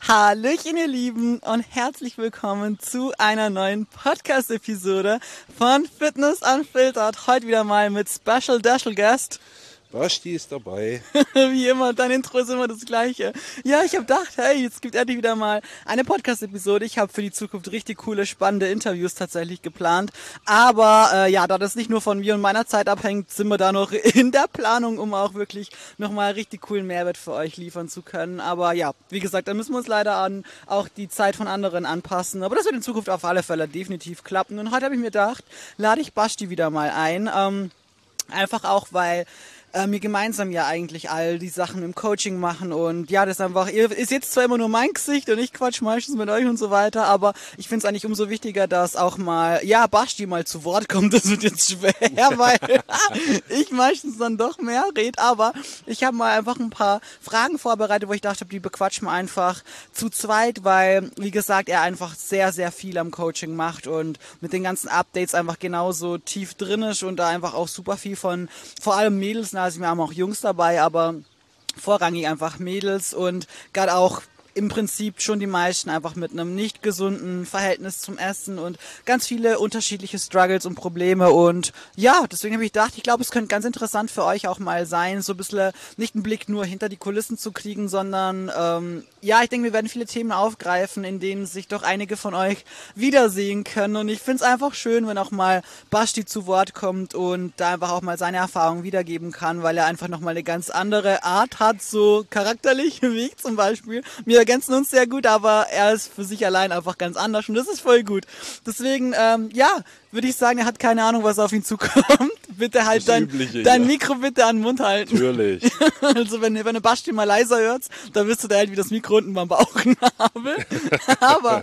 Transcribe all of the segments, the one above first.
Hallöchen, ihr Lieben, und herzlich willkommen zu einer neuen Podcast-Episode von Fitness Unfiltered. Heute wieder mal mit Special Guest. Basti ist dabei. Wie immer, dein Intro ist immer das gleiche. Ja, ich habe gedacht, hey, jetzt gibt endlich wieder mal eine Podcast-Episode. Ich habe für die Zukunft richtig coole, spannende Interviews tatsächlich geplant. Aber ja, da das nicht nur von mir und meiner Zeit abhängt, sind wir da noch in der Planung, um auch wirklich nochmal richtig coolen Mehrwert für euch liefern zu können. Aber ja, wie gesagt, da müssen wir uns leider an auch die Zeit von anderen anpassen. Aber das wird in Zukunft auf alle Fälle definitiv klappen. Und heute habe ich mir gedacht, lade ich Basti wieder mal ein. Einfach auch, weil wir gemeinsam ja eigentlich all die Sachen im Coaching machen und ja, das ist einfach, ihr ist jetzt zwar immer nur mein Gesicht und ich quatsch meistens mit euch und so weiter, aber ich finde es eigentlich umso wichtiger, dass auch mal, ja, Basti mal zu Wort kommt. Das wird jetzt schwer, weil ich meistens dann doch mehr rede, aber ich habe mal einfach ein paar Fragen vorbereitet, wo ich dachte, die bequatschen wir einfach zu zweit, weil, wie gesagt, er einfach sehr, sehr viel am Coaching macht und mit den ganzen Updates einfach genauso tief drin ist und da einfach auch super viel von, vor allem Mädels, also wir haben auch Jungs dabei, aber vorrangig einfach Mädels und gerade auch im Prinzip schon die meisten einfach mit einem nicht gesunden Verhältnis zum Essen und ganz viele unterschiedliche Struggles und Probleme und ja, deswegen habe ich gedacht, ich glaube, es könnte ganz interessant für euch auch mal sein, so ein bisschen nicht einen Blick nur hinter die Kulissen zu kriegen, sondern ja, ich denke, wir werden viele Themen aufgreifen, in denen sich doch einige von euch wiedersehen können und ich finde es einfach schön, wenn auch mal Basti zu Wort kommt und da einfach auch mal seine Erfahrungen wiedergeben kann, weil er einfach nochmal eine ganz andere Art hat, so charakterlich wie ich zum Beispiel. Wir ergänzen uns sehr gut, aber er ist für sich allein einfach ganz anders und das ist voll gut. Deswegen, ja, würde ich sagen, er hat keine Ahnung, was auf ihn zukommt. Bitte halt dein Mikro bitte an den Mund halten. Natürlich. Also wenn du Basti mal leiser hört, dann wirst du da halt wie das Mikro unten beim Bauch habe. Aber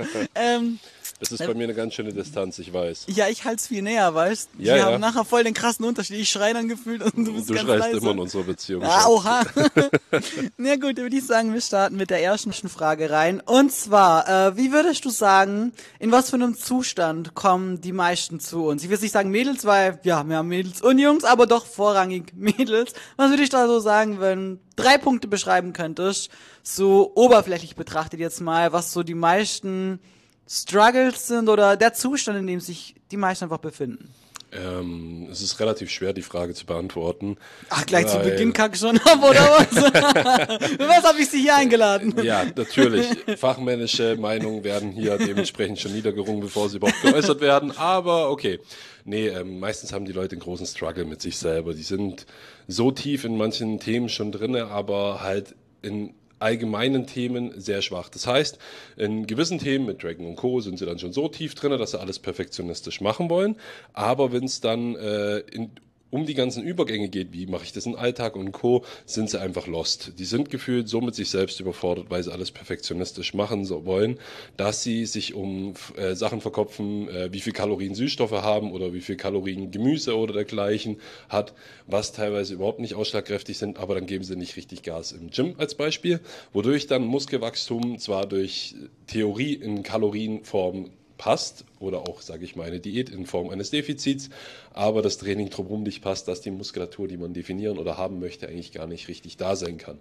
das ist bei mir eine ganz schöne Distanz, ich weiß. ja, ich halte es viel näher, weißt du? Ja, Wir ja. haben nachher voll den krassen Unterschied. Ich schreie dann gefühlt und du bist Du ganz schreist leise. immer in unserer Beziehung. Ah, oha. Na gut, dann würde ich sagen, wir starten mit der ersten Frage rein. Und zwar, wie würdest du sagen, in was für einem Zustand kommen die meisten zu uns? Ich will jetzt nicht sagen Mädels, weil, ja, wir haben Mädels und Jungs, aber doch vorrangig Mädels. Was würde ich da so sagen, wenn 3 Punkte beschreiben könntest, so oberflächlich betrachtet jetzt mal, was so die meisten Struggles sind oder der Zustand, in dem sich die meisten einfach befinden? Es ist relativ schwer, die Frage zu beantworten. Ach, gleich zu Beginn kack schon ab, oder was? Was habe ich Sie hier eingeladen? Ja, natürlich. Fachmännische Meinungen werden hier dementsprechend schon niedergerungen, bevor sie überhaupt geäußert werden. Aber okay. Nee, meistens haben die Leute einen großen Struggle mit sich selber. Die sind so tief in manchen Themen schon drinne, aber halt in allgemeinen Themen sehr schwach. Das heißt, in gewissen Themen mit Dragon und Co. sind sie dann schon so tief drin, dass sie alles perfektionistisch machen wollen. Aber wenn es dann um die ganzen Übergänge geht, wie mache ich das in Alltag und Co., sind sie einfach lost. Die sind gefühlt so mit sich selbst überfordert, weil sie alles perfektionistisch machen wollen, dass sie sich um Sachen verkopfen, wie viel Kalorien Süßstoffe haben oder wie viel Kalorien Gemüse oder dergleichen hat, was teilweise überhaupt nicht ausschlagkräftig sind, aber dann geben sie nicht richtig Gas im Gym als Beispiel, wodurch dann Muskelwachstum zwar durch Theorie in Kalorienform passt oder auch, sage ich mal, eine Diät in Form eines Defizits, aber das Training drumherum nicht passt, dass die Muskulatur, die man definieren oder haben möchte, eigentlich gar nicht richtig da sein kann.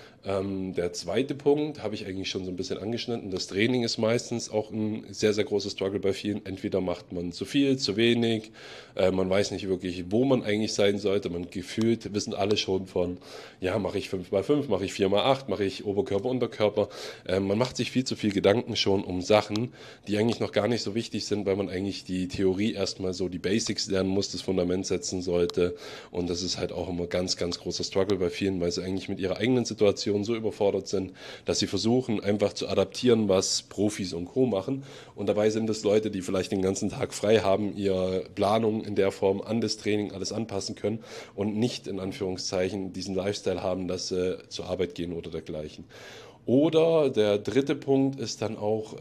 Der zweite Punkt habe ich eigentlich schon so ein bisschen angeschnitten. Das Training ist meistens auch ein sehr, sehr großer Struggle bei vielen. Entweder macht man zu viel, zu wenig, man weiß nicht wirklich, wo man eigentlich sein sollte. Man gefühlt wissen alle schon von, ja, mache ich 5x5, mache ich 4x8, mache ich Oberkörper, Unterkörper. Man macht sich viel zu viel Gedanken schon um Sachen, die eigentlich noch gar nicht so wichtig sind, weil man eigentlich die Theorie erstmal so die Basics lernen muss, das Fundament setzen sollte. Und das ist halt auch immer ganz, ganz großer Struggle bei vielen, weil sie eigentlich mit ihrer eigenen Situation so überfordert sind, dass sie versuchen, einfach zu adaptieren, was Profis und Co. machen. Und dabei sind es Leute, die vielleicht den ganzen Tag frei haben, ihre Planung in der Form an das Training alles anpassen können und nicht in Anführungszeichen diesen Lifestyle haben, dass sie zur Arbeit gehen oder dergleichen. Oder der dritte Punkt ist dann auch,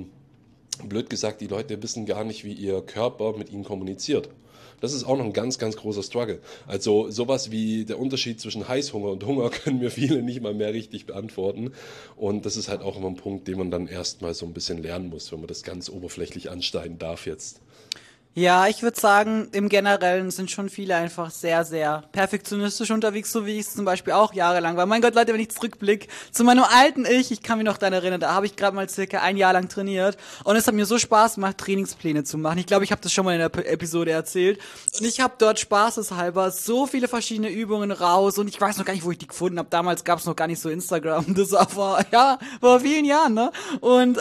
blöd gesagt, die Leute wissen gar nicht, wie ihr Körper mit ihnen kommuniziert. Das ist auch noch ein ganz, ganz großer Struggle. Also sowas wie der Unterschied zwischen Heißhunger und Hunger können mir viele nicht mal mehr richtig beantworten. Und das ist halt auch immer ein Punkt, den man dann erstmal so ein bisschen lernen muss, wenn man das ganz oberflächlich anschneiden darf jetzt. Ja, ich würde sagen, im Generellen sind schon viele einfach sehr, sehr perfektionistisch unterwegs, so wie ich es zum Beispiel auch jahrelang war. Mein Gott, Leute, wenn ich zurückblicke zu meinem alten Ich kann mich noch daran erinnern, da habe ich gerade mal circa ein Jahr lang trainiert und es hat mir so Spaß gemacht, Trainingspläne zu machen. Ich glaube, ich habe das schon mal in der Episode erzählt. Und ich habe dort spaßeshalber so viele verschiedene Übungen raus und ich weiß noch gar nicht, wo ich die gefunden habe. Damals gab es noch gar nicht so Instagram. Das war vor vielen Jahren, ne? Und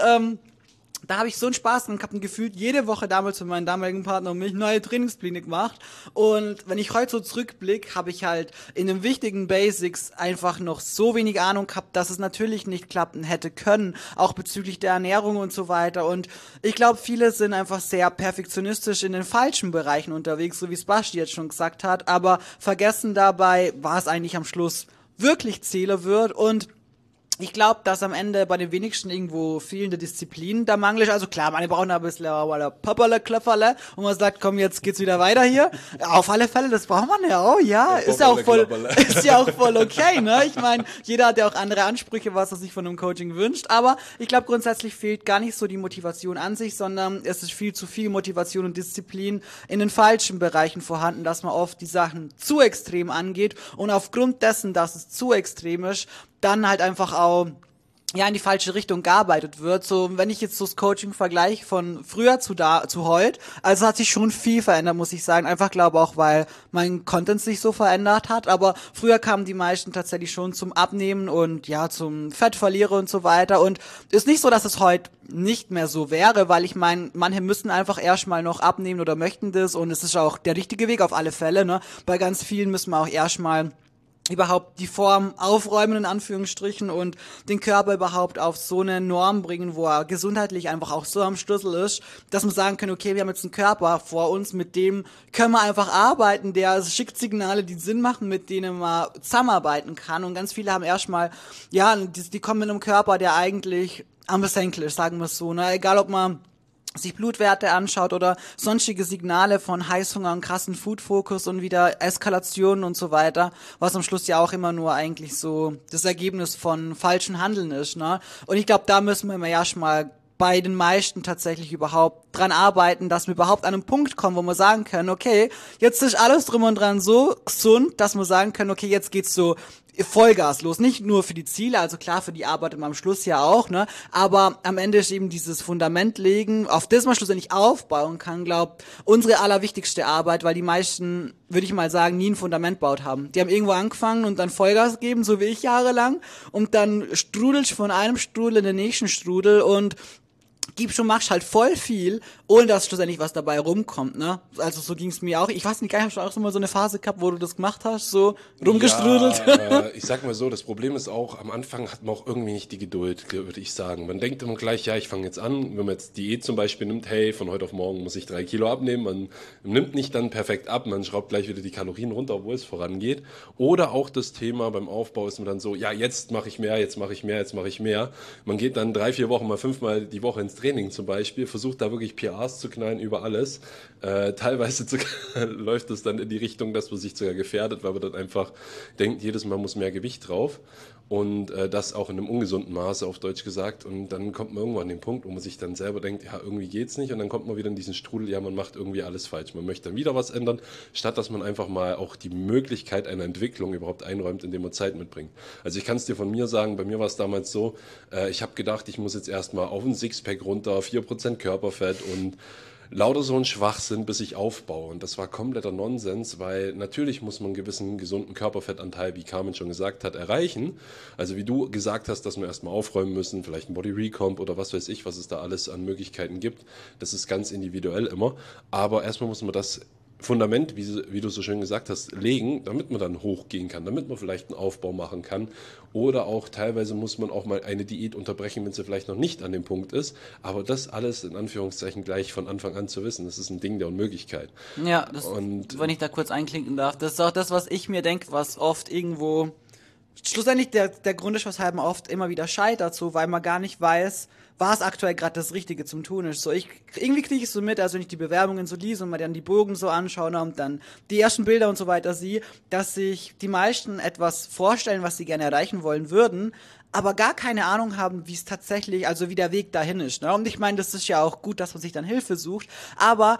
da habe ich so einen Spaß und habe gefühlt jede Woche damals mit meinem damaligen Partner und mich neue Trainingspläne gemacht. Und wenn ich heute so zurückblicke, habe ich halt in den wichtigen Basics einfach noch so wenig Ahnung gehabt, dass es natürlich nicht klappen hätte können, auch bezüglich der Ernährung und so weiter. Und ich glaube, viele sind einfach sehr perfektionistisch in den falschen Bereichen unterwegs, so wie es Basti jetzt schon gesagt hat, aber vergessen dabei, was eigentlich am Schluss wirklich Ziele wird. Und ich glaube, dass am Ende bei den wenigsten irgendwo fehlende Disziplinen da mangelt. Also klar, man braucht ein bisschen Papperle, Klöpferle und man sagt, komm, jetzt geht's wieder weiter hier. Auf alle Fälle, das braucht man ja auch, ja. Ist ja auch voll okay, ne? Ich meine, jeder hat ja auch andere Ansprüche, was er sich von einem Coaching wünscht. Aber ich glaube, grundsätzlich fehlt gar nicht so die Motivation an sich, sondern es ist viel zu viel Motivation und Disziplin in den falschen Bereichen vorhanden, dass man oft die Sachen zu extrem angeht und aufgrund dessen, dass es zu extrem ist, dann halt einfach auch ja in die falsche Richtung gearbeitet wird. So, wenn ich jetzt so das Coaching vergleiche von früher zu heute, also hat sich schon viel verändert, muss ich sagen. Einfach glaube auch, weil mein Content sich so verändert hat. Aber früher kamen die meisten tatsächlich schon zum Abnehmen und ja zum Fettverlieren und so weiter. Und ist nicht so, dass es heute nicht mehr so wäre, weil ich meine, manche müssen einfach erstmal noch abnehmen oder möchten das und es ist auch der richtige Weg auf alle Fälle. Ne? Bei ganz vielen müssen wir auch erstmal überhaupt die Form aufräumen, in Anführungsstrichen, und den Körper überhaupt auf so eine Norm bringen, wo er gesundheitlich einfach auch so am Schlüssel ist, dass wir sagen können, okay, wir haben jetzt einen Körper vor uns, mit dem können wir einfach arbeiten, der schickt Signale, die Sinn machen, mit denen man zusammenarbeiten kann. Und ganz viele haben erstmal, ja, die kommen mit einem Körper, der eigentlich am Senkel ist, sagen wir es so, ne? Egal ob man sich Blutwerte anschaut oder sonstige Signale von Heißhunger und krassen Food-Fokus und wieder Eskalationen und so weiter, was am Schluss ja auch immer nur eigentlich so das Ergebnis von falschen Handeln ist, ne? Und ich glaube, da müssen wir ja schon mal bei den meisten tatsächlich überhaupt dran arbeiten, dass wir überhaupt an einen Punkt kommen, wo wir sagen können, okay, jetzt ist alles drum und dran so gesund, dass wir sagen können, okay, jetzt geht's so Vollgas los. Nicht nur für die Ziele, also klar, für die Arbeit immer am Schluss ja auch, ne? Aber am Ende ist eben dieses Fundament legen, auf das man schlussendlich aufbauen kann, glaub, unsere allerwichtigste Arbeit, weil die meisten, würde ich mal sagen, nie ein Fundament baut haben. Die haben irgendwo angefangen und dann Vollgas gegeben, so wie ich jahrelang, und dann strudelst von einem Strudel in den nächsten Strudel und gibst und machst halt voll viel, ohne dass schlussendlich was dabei rumkommt, ne? Also so ging's mir auch. Ich weiß nicht, hast du auch so mal so eine Phase gehabt, wo du das gemacht hast, so rumgestrudelt? Ja, ich sag mal so, das Problem ist auch, am Anfang hat man auch irgendwie nicht die Geduld, würde ich sagen. Man denkt immer gleich, ja, ich fange jetzt an, wenn man jetzt Diät zum Beispiel nimmt, hey, von heute auf morgen muss ich 3 Kilo abnehmen, man nimmt nicht dann perfekt ab, man schraubt gleich wieder die Kalorien runter, obwohl es vorangeht. Oder auch das Thema beim Aufbau ist man dann so, ja, jetzt mache ich mehr, jetzt mache ich mehr, jetzt mache ich mehr. Man geht dann 3-4 Wochen mal 5-mal die Woche ins Training zum Beispiel, versucht da wirklich PRs zu knallen über alles. Teilweise läuft es dann in die Richtung, dass man sich sogar gefährdet, weil man dann einfach denkt, jedes Mal muss mehr Gewicht drauf. Und das auch in einem ungesunden Maße, auf Deutsch gesagt. Und dann kommt man irgendwann an den Punkt, wo man sich dann selber denkt, ja, irgendwie geht's nicht. Und dann kommt man wieder in diesen Strudel, ja, man macht irgendwie alles falsch. Man möchte dann wieder was ändern, statt dass man einfach mal auch die Möglichkeit einer Entwicklung überhaupt einräumt, indem man Zeit mitbringt. Also ich kann es dir von mir sagen, bei mir war es damals so, ich habe gedacht, ich muss jetzt erstmal auf ein Sixpack runter, 4% Körperfett und lauter so ein Schwachsinn, bis ich aufbaue. Und das war kompletter Nonsens, weil natürlich muss man einen gewissen gesunden Körperfettanteil, wie Carmen schon gesagt hat, erreichen. Also wie du gesagt hast, dass wir erstmal aufräumen müssen, vielleicht ein Body Recomp oder was weiß ich, was es da alles an Möglichkeiten gibt. Das ist ganz individuell immer. Aber erstmal muss man das Fundament, wie du so schön gesagt hast, legen, damit man dann hochgehen kann, damit man vielleicht einen Aufbau machen kann. Oder auch teilweise muss man auch mal eine Diät unterbrechen, wenn sie vielleicht noch nicht an dem Punkt ist. Aber das alles in Anführungszeichen gleich von Anfang an zu wissen, das ist ein Ding der Unmöglichkeit. Ja, wenn ich da kurz einklinken darf, das ist auch das, was ich mir denke, was oft irgendwo schlussendlich der Grund ist, weshalb man oft immer wieder scheitert, so, weil man gar nicht weiß, was aktuell gerade das Richtige zum Tun ist. So, irgendwie kriege ich es so mit, also wenn ich die Bewerbungen so lese und mir dann die Bogen so anschaue und dann die ersten Bilder und so weiter sehe, dass sich die meisten etwas vorstellen, was sie gerne erreichen wollen würden, aber gar keine Ahnung haben, wie es tatsächlich, also wie der Weg dahin ist. Ne? Und ich meine, das ist ja auch gut, dass man sich dann Hilfe sucht, aber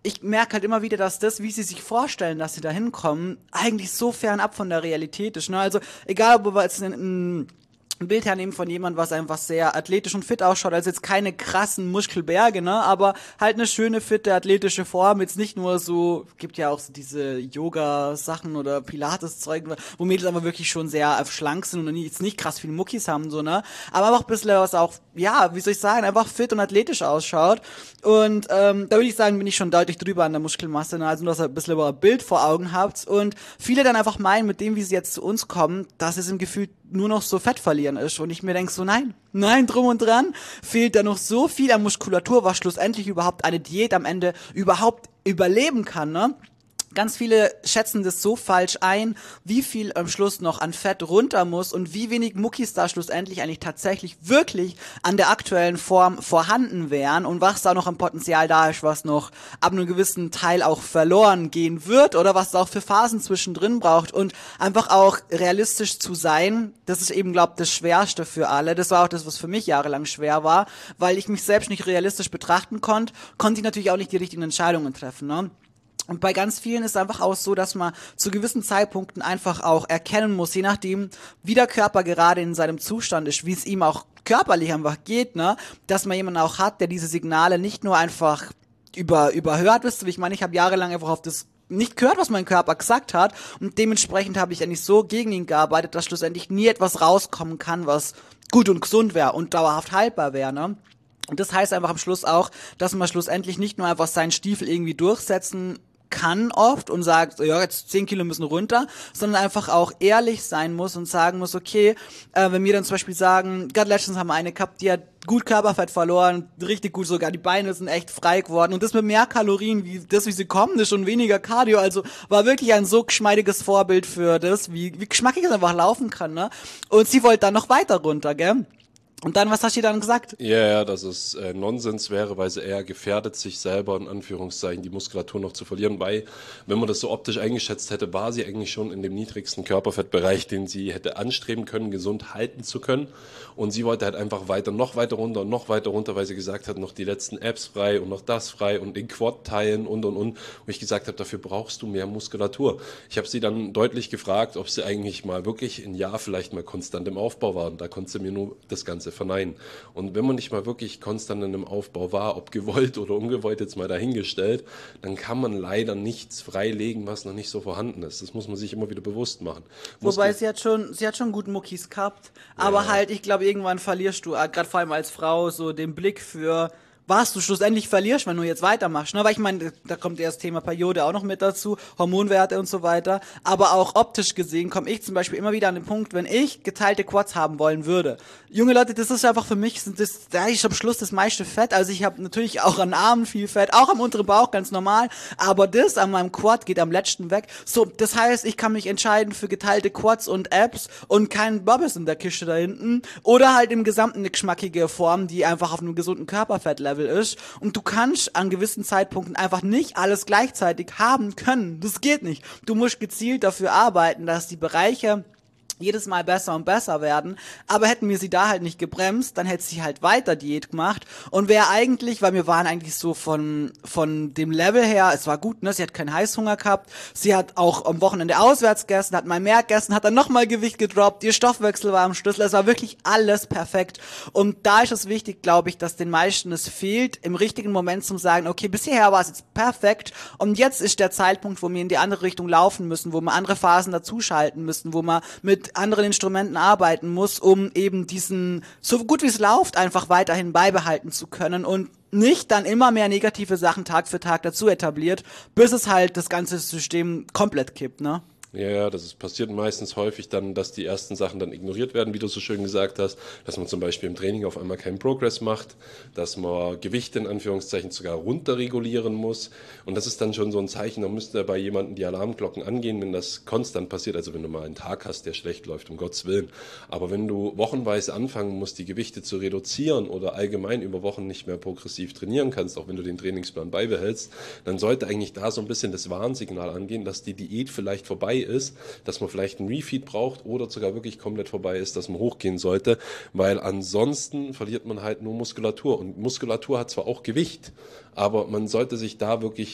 ich merke halt immer wieder, dass das, wie sie sich vorstellen, dass sie da hinkommen, eigentlich so fernab von der Realität ist. Ne? Also egal, ob wir jetzt ein Bild hernehmen von jemandem, was einfach sehr athletisch und fit ausschaut, also jetzt keine krassen Muskelberge, ne, aber halt eine schöne, fitte, athletische Form, jetzt nicht nur so, gibt ja auch so diese Yoga-Sachen oder Pilates-Zeug, wo Mädels aber wirklich schon sehr schlank sind und jetzt nicht krass viele Muckis haben, so, ne, aber einfach ein bisschen was auch, ja, wie soll ich sagen, einfach fit und athletisch ausschaut und da würde ich sagen, bin ich schon deutlich drüber an der Muskelmasse, ne, also nur, dass ihr ein bisschen über ein Bild vor Augen habt und viele dann einfach meinen, mit dem, wie sie jetzt zu uns kommen, dass es im Gefühl nur noch so Fett verlieren ist. Und ich mir denke so, nein, drum und dran fehlt da noch so viel an Muskulatur, was schlussendlich überhaupt eine Diät am Ende überhaupt überleben kann, ne? Ganz viele schätzen das so falsch ein, wie viel am Schluss noch an Fett runter muss und wie wenig Muckis da schlussendlich eigentlich tatsächlich wirklich an der aktuellen Form vorhanden wären und was da noch an Potenzial da ist, was noch ab einem gewissen Teil auch verloren gehen wird oder was da auch für Phasen zwischendrin braucht und einfach auch realistisch zu sein, das ist eben, glaube ich, das Schwerste für alle. Das war auch das, was für mich jahrelang schwer war, weil ich mich selbst nicht realistisch betrachten konnte ich natürlich auch nicht die richtigen Entscheidungen treffen, ne? Und bei ganz vielen ist es einfach auch so, dass man zu gewissen Zeitpunkten einfach auch erkennen muss, je nachdem, wie der Körper gerade in seinem Zustand ist, wie es ihm auch körperlich einfach geht, ne, dass man jemanden auch hat, der diese Signale nicht nur einfach überhört, wisst ihr, wie ich meine, ich habe jahrelang einfach auf das nicht gehört, was mein Körper gesagt hat und dementsprechend habe ich eigentlich so gegen ihn gearbeitet, dass schlussendlich nie etwas rauskommen kann, was gut und gesund wäre und dauerhaft haltbar wäre, ne. Und das heißt einfach am Schluss auch, dass man schlussendlich nicht nur einfach seinen Stiefel irgendwie durchsetzen kann oft und sagt, ja, jetzt 10 Kilo müssen runter, sondern einfach auch ehrlich sein muss und sagen muss, okay, wenn wir dann zum Beispiel sagen, gerade letztens haben wir eine gehabt, die hat gut Körperfett verloren, richtig gut, sogar die Beine sind echt frei geworden und das mit mehr Kalorien, wie sie kommen, ist schon weniger Cardio, also war wirklich ein so geschmeidiges Vorbild für das, wie geschmackig es einfach laufen kann, ne? Und sie wollte dann noch weiter runter, gell? Und dann, was hast du dann gesagt? Ja, dass es Nonsens wäre, weil sie eher gefährdet, sich selber in Anführungszeichen die Muskulatur noch zu verlieren, weil, wenn man das so optisch eingeschätzt hätte, war sie eigentlich schon in dem niedrigsten Körperfettbereich, den sie hätte anstreben können, gesund halten zu können. Und sie wollte halt einfach noch weiter runter, weil sie gesagt hat, noch die letzten Abs frei und noch das frei und den Quad teilen und. Wo ich gesagt habe, dafür brauchst du mehr Muskulatur. Ich habe sie dann deutlich gefragt, ob sie eigentlich mal wirklich ein Jahr vielleicht mal konstant im Aufbau war. Und da konnte sie mir nur das Ganze verneinen. Und wenn man nicht mal wirklich konstant in einem Aufbau war, ob gewollt oder ungewollt, jetzt mal dahingestellt, dann kann man leider nichts freilegen, was noch nicht so vorhanden ist. Das muss man sich immer wieder bewusst machen. Wobei sie hat schon guten Muckis gehabt, aber halt, ich glaube, irgendwann verlierst du, gerade vor allem als Frau, so den Blick für was du schlussendlich verlierst, wenn du jetzt weitermachst. Ne? Weil ich meine, da kommt ja das Thema Periode auch noch mit dazu, Hormonwerte und so weiter. Aber auch optisch gesehen komme ich zum Beispiel immer wieder an den Punkt, wenn ich geteilte Quads haben wollen würde. Junge Leute, das ist einfach für mich, da ist am Schluss das meiste Fett. Also ich habe natürlich auch an Armen viel Fett, auch am unteren Bauch ganz normal. Aber das an meinem Quad geht am letzten weg. So, das heißt, ich kann mich entscheiden für geteilte Quads und Abs und keinen Bobbes in der Kiste da hinten. Oder halt im Gesamten eine geschmackige Form, die einfach auf einem gesunden Körperfettlevel ist und du kannst an gewissen Zeitpunkten einfach nicht alles gleichzeitig haben können. Das geht nicht. Du musst gezielt dafür arbeiten, dass die Bereiche jedes Mal besser und besser werden, aber hätten wir sie da halt nicht gebremst, dann hätte sie halt weiter Diät gemacht und wäre eigentlich, weil wir waren eigentlich so von dem Level her, es war gut, ne, sie hat keinen Heißhunger gehabt, sie hat auch am Wochenende auswärts gegessen, hat mal mehr gegessen, hat dann nochmal Gewicht gedroppt, ihr Stoffwechsel war am Schlüssel, es war wirklich alles perfekt und da ist es wichtig, glaube ich, dass den meisten es fehlt, im richtigen Moment zum sagen, okay, bisher war es jetzt perfekt und jetzt ist der Zeitpunkt, wo wir in die andere Richtung laufen müssen, wo wir andere Phasen dazuschalten müssen, wo wir mit anderen Instrumenten arbeiten muss, um eben diesen, so gut wie es läuft, einfach weiterhin beibehalten zu können und nicht dann immer mehr negative Sachen Tag für Tag dazu etabliert, bis es halt das ganze System komplett kippt, ne? Ja, passiert meistens häufig dann, dass die ersten Sachen dann ignoriert werden, wie du so schön gesagt hast, dass man zum Beispiel im Training auf einmal keinen Progress macht, dass man Gewichte in Anführungszeichen sogar runterregulieren muss und das ist dann schon so ein Zeichen, da müsste bei jemandem die Alarmglocken angehen, wenn das konstant passiert, also wenn du mal einen Tag hast, der schlecht läuft, um Gottes Willen, aber wenn du wochenweise anfangen musst, die Gewichte zu reduzieren oder allgemein über Wochen nicht mehr progressiv trainieren kannst, auch wenn du den Trainingsplan beibehältst, dann sollte eigentlich da so ein bisschen das Warnsignal angehen, dass die Diät vielleicht vorbei ist, dass man vielleicht einen Refeed braucht oder sogar wirklich komplett vorbei ist, dass man hochgehen sollte, weil ansonsten verliert man halt nur Muskulatur und Muskulatur hat zwar auch Gewicht, aber man sollte sich da wirklich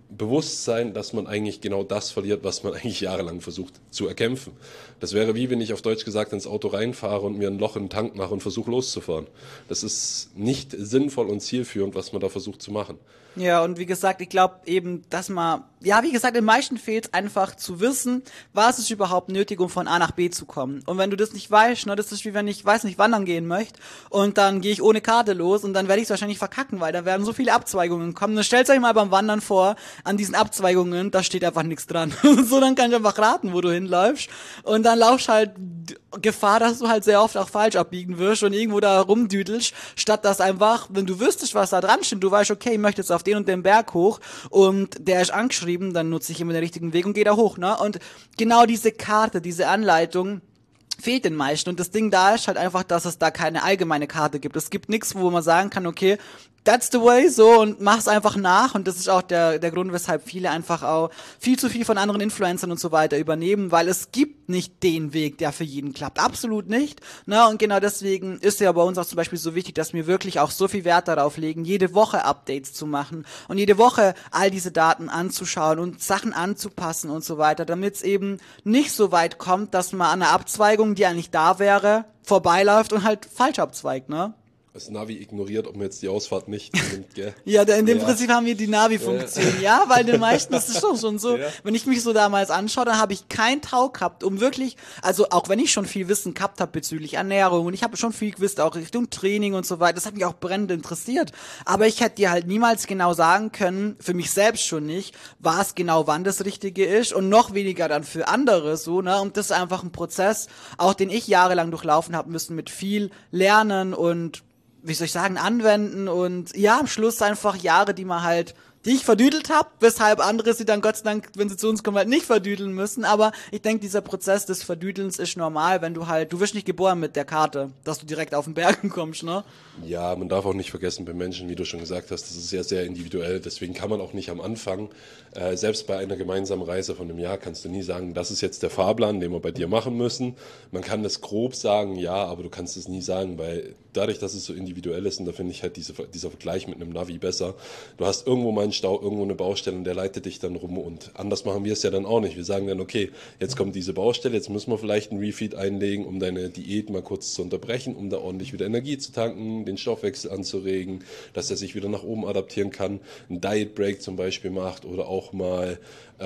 bewusst sein, dass man eigentlich genau das verliert, was man eigentlich jahrelang versucht zu erkämpfen. Das wäre wie wenn ich auf Deutsch gesagt ins Auto reinfahre und mir ein Loch in den Tank mache und versuche loszufahren. Das ist nicht sinnvoll und zielführend, was man da versucht zu machen. Ja, und wie gesagt, ich glaube eben, dass man, ja, wie gesagt, den meisten fehlt einfach zu wissen, was ist überhaupt nötig, um von A nach B zu kommen. Und wenn du das nicht weißt, ne, das ist wie wenn ich, weiß nicht, wandern gehen möchte und dann gehe ich ohne Karte los und dann werde ich es wahrscheinlich verkacken, weil da werden so viele Abzweigungen kommen. Dann stellt euch mal beim Wandern vor, an diesen Abzweigungen, da steht einfach nichts dran. So, dann kann ich einfach raten, wo du hinläufst und dann laufst halt Gefahr, dass du halt sehr oft auch falsch abbiegen wirst und irgendwo da rumdüdelst, statt dass einfach, wenn du wüsstest, was da dran steht, du weißt, okay, ich möchte jetzt auf den und den Berg hoch und der ist angeschrieben, dann nutze ich immer den richtigen Weg und gehe da hoch, ne? Und genau diese Karte, diese Anleitung fehlt den meisten und das Ding da ist halt einfach, dass es da keine allgemeine Karte gibt. Es gibt nichts, wo man sagen kann, okay, that's the way, so, und mach's einfach nach. Und das ist auch der Grund, weshalb viele einfach auch viel zu viel von anderen Influencern und so weiter übernehmen, weil es gibt nicht den Weg, der für jeden klappt. Absolut nicht. Ne? Und genau deswegen ist ja bei uns auch zum Beispiel so wichtig, dass wir wirklich auch so viel Wert darauf legen, jede Woche Updates zu machen und jede Woche all diese Daten anzuschauen und Sachen anzupassen und so weiter, damit es eben nicht so weit kommt, dass man an einer Abzweigung, die eigentlich da wäre, vorbeiläuft und halt falsch abzweigt, ne? Das Navi ignoriert, ob man jetzt die Ausfahrt nicht nimmt, gell? Ja, in dem Prinzip haben wir die Navi-Funktion, ja, weil den meisten ist es schon so. Ja. Wenn ich mich so damals anschaue, dann habe ich keinen Tau gehabt, um wirklich, also auch wenn ich schon viel Wissen gehabt habe bezüglich Ernährung und ich habe schon viel gewusst, auch Richtung Training und so weiter, das hat mich auch brennend interessiert. Aber ich hätte dir halt niemals genau sagen können, für mich selbst schon nicht, was genau wann das Richtige ist und noch weniger dann für andere so, ne? Und das ist einfach ein Prozess, auch den ich jahrelang durchlaufen habe müssen mit viel Lernen und wie soll ich sagen, anwenden und ja, am Schluss einfach Jahre, die ich verdüdelt habe, weshalb andere sie dann Gott sei Dank, wenn sie zu uns kommen, halt nicht verdüdeln müssen, aber ich denke, dieser Prozess des Verdüdelns ist normal, wenn du wirst nicht geboren mit der Karte, dass du direkt auf den Bergen kommst, ne? Ja, man darf auch nicht vergessen, bei Menschen, wie du schon gesagt hast, das ist sehr, sehr individuell. Deswegen kann man auch nicht am Anfang, selbst bei einer gemeinsamen Reise von einem Jahr, kannst du nie sagen, das ist jetzt der Fahrplan, den wir bei dir machen müssen. Man kann das grob sagen, ja, aber du kannst es nie sagen, weil dadurch, dass es so individuell ist, und da finde ich halt dieser Vergleich mit einem Navi besser, du hast irgendwo mal einen Stau, irgendwo eine Baustelle und der leitet dich dann rum und anders machen wir es ja dann auch nicht. Wir sagen dann, okay, jetzt kommt diese Baustelle, jetzt müssen wir vielleicht einen Refeed einlegen, um deine Diät mal kurz zu unterbrechen, um da ordentlich wieder Energie zu tanken, den Stoffwechsel anzuregen, dass er sich wieder nach oben adaptieren kann, einen Diet Break zum Beispiel macht oder auch mal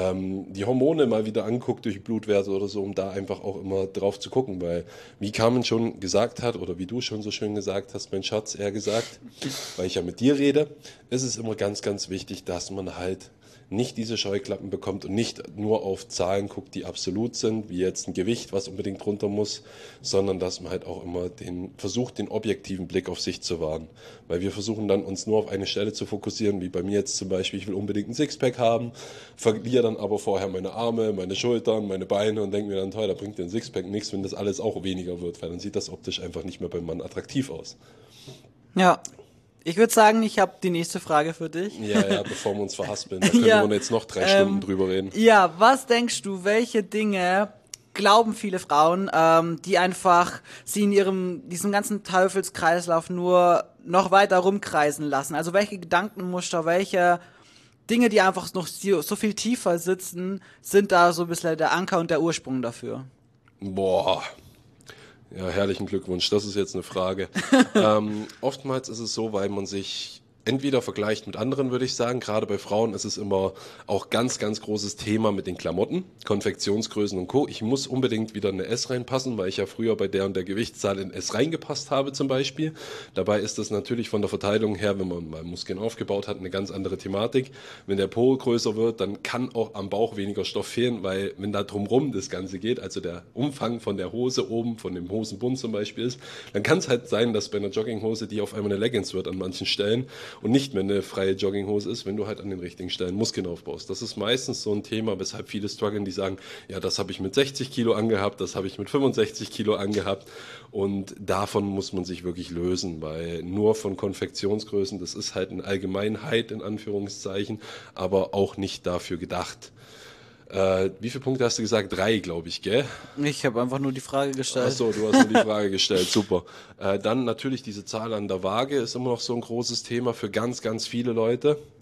die Hormone mal wieder anguckt durch Blutwerte oder so, um da einfach auch immer drauf zu gucken, weil wie Carmen schon gesagt hat oder wie du schon so schön gesagt hast, mein Schatz, eher gesagt, weil ich ja mit dir rede, ist es immer ganz, ganz wichtig, dass man halt nicht diese Scheuklappen bekommt und nicht nur auf Zahlen guckt, die absolut sind, wie jetzt ein Gewicht, was unbedingt runter muss, sondern dass man halt auch immer versucht, den objektiven Blick auf sich zu wahren. Weil wir versuchen dann uns nur auf eine Stelle zu fokussieren, wie bei mir jetzt zum Beispiel, ich will unbedingt ein Sixpack haben, verliere dann aber vorher meine Arme, meine Schultern, meine Beine und denke mir dann, toll, da bringt ein Sixpack nichts, wenn das alles auch weniger wird, weil dann sieht das optisch einfach nicht mehr beim Mann attraktiv aus. Ja. Ich würde sagen, ich habe die nächste Frage für dich. Ja, bevor wir uns verhaspeln, da können wir jetzt noch 3 Stunden drüber reden. Ja, was denkst du, welche Dinge glauben viele Frauen, die einfach sie in diesem ganzen Teufelskreislauf nur noch weiter rumkreisen lassen? Also welche Gedankenmuster, welche Dinge, die einfach noch so viel tiefer sitzen, sind da so ein bisschen der Anker und der Ursprung dafür? Boah. Ja, herzlichen Glückwunsch. Das ist jetzt eine Frage. Oftmals ist es so, weil man sich entweder vergleicht mit anderen, würde ich sagen. Gerade bei Frauen ist es immer auch ganz, ganz großes Thema mit den Klamotten, Konfektionsgrößen und Co. Ich muss unbedingt wieder eine S reinpassen, weil ich ja früher bei der und der Gewichtszahl in S reingepasst habe zum Beispiel. Dabei ist das natürlich von der Verteilung her, wenn man mal Muskeln aufgebaut hat, eine ganz andere Thematik. Wenn der Po größer wird, dann kann auch am Bauch weniger Stoff fehlen, weil wenn da drumrum das Ganze geht, also der Umfang von der Hose oben, von dem Hosenbund zum Beispiel ist, dann kann es halt sein, dass bei einer Jogginghose die auf einmal eine Leggings wird an manchen Stellen und nicht mehr eine freie Jogginghose ist, wenn du halt an den richtigen Stellen Muskeln aufbaust. Das ist meistens so ein Thema, weshalb viele strugglen, die sagen, ja, das habe ich mit 60 Kilo angehabt, das habe ich mit 65 Kilo angehabt und davon muss man sich wirklich lösen, weil nur von Konfektionsgrößen, das ist halt eine Allgemeinheit in Anführungszeichen, aber auch nicht dafür gedacht. Wie viele Punkte hast du gesagt? 3, glaube ich, gell? Ich habe einfach nur die Frage gestellt. Ach so, du hast nur die Frage gestellt, super. Dann natürlich diese Zahl an der Waage ist immer noch so ein großes Thema für ganz, ganz viele Leute.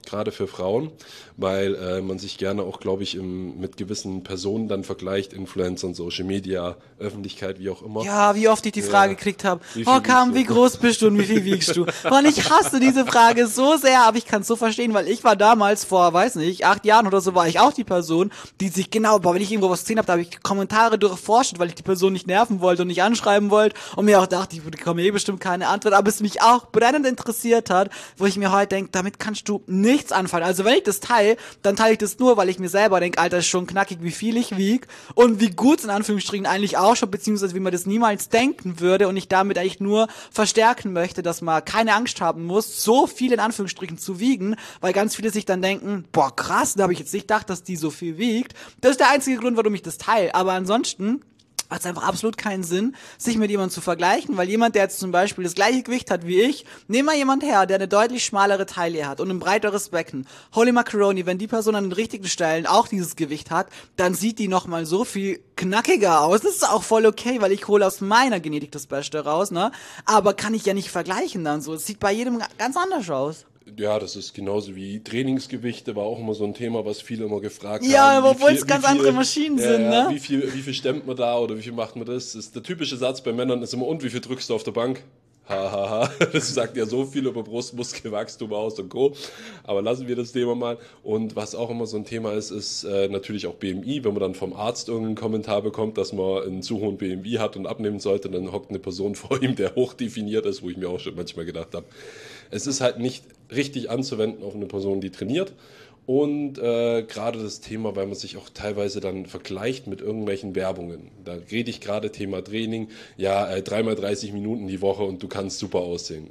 gerade für Frauen, weil man sich gerne auch, glaube ich, mit gewissen Personen dann vergleicht, Influencern, Social Media, Öffentlichkeit, wie auch immer. Ja, wie oft ich die Frage gekriegt habe, Kam, wie groß bist du und wie viel wiegst du? Und ich hasse diese Frage so sehr, aber ich kann es so verstehen, weil ich war damals vor, weiß nicht, 8 Jahren oder so, war ich auch die Person, die sich genau, wenn ich irgendwo was gesehen habe, da habe ich Kommentare durchforscht, weil ich die Person nicht nerven wollte und nicht anschreiben wollte und mir auch dachte, ich bekomme bestimmt keine Antwort, aber es mich auch brennend interessiert hat, wo ich mir heute denke, damit kannst du nichts anfangen. Also wenn ich das teile, dann teile ich das nur, weil ich mir selber denke, Alter, ist schon knackig, wie viel ich wieg und wie gut in Anführungsstrichen eigentlich auch schon, beziehungsweise wie man das niemals denken würde und ich damit eigentlich nur verstärken möchte, dass man keine Angst haben muss, so viel in Anführungsstrichen zu wiegen, weil ganz viele sich dann denken, boah krass, da habe ich jetzt nicht gedacht, dass die so viel wiegt. Das ist der einzige Grund, warum ich das teile. Aber ansonsten hat es einfach absolut keinen Sinn, sich mit jemandem zu vergleichen, weil jemand, der jetzt zum Beispiel das gleiche Gewicht hat wie ich, nehmen wir jemand her, der eine deutlich schmalere Taille hat und ein breiteres Becken. Holy Macaroni, wenn die Person an den richtigen Stellen auch dieses Gewicht hat, dann sieht die nochmal so viel knackiger aus. Das ist auch voll okay, weil ich hole aus meiner Genetik das Beste raus, ne? Aber kann ich ja nicht vergleichen dann so. Es sieht bei jedem ganz anders aus. Ja, das ist genauso wie Trainingsgewichte, war auch immer so ein Thema, was viele immer gefragt haben. Ja, obwohl es ganz andere Maschinen sind, ne? Wie viel stemmt man da oder wie viel macht man das? Der typische Satz bei Männern ist immer, und wie viel drückst du auf der Bank? Hahaha, das sagt ja so viel über Brustmuskelwachstum aus und Co. Aber lassen wir das Thema mal. Und was auch immer so ein Thema ist natürlich auch BMI. Wenn man dann vom Arzt irgendeinen Kommentar bekommt, dass man einen zu hohen BMI hat und abnehmen sollte, dann hockt eine Person vor ihm, der hochdefiniert ist, wo ich mir auch schon manchmal gedacht habe, es ist halt nicht richtig anzuwenden auf eine Person, die trainiert. Und gerade das Thema, weil man sich auch teilweise dann vergleicht mit irgendwelchen Werbungen. Da rede ich gerade Thema Training, ja, 3x 30 Minuten die Woche und du kannst super aussehen.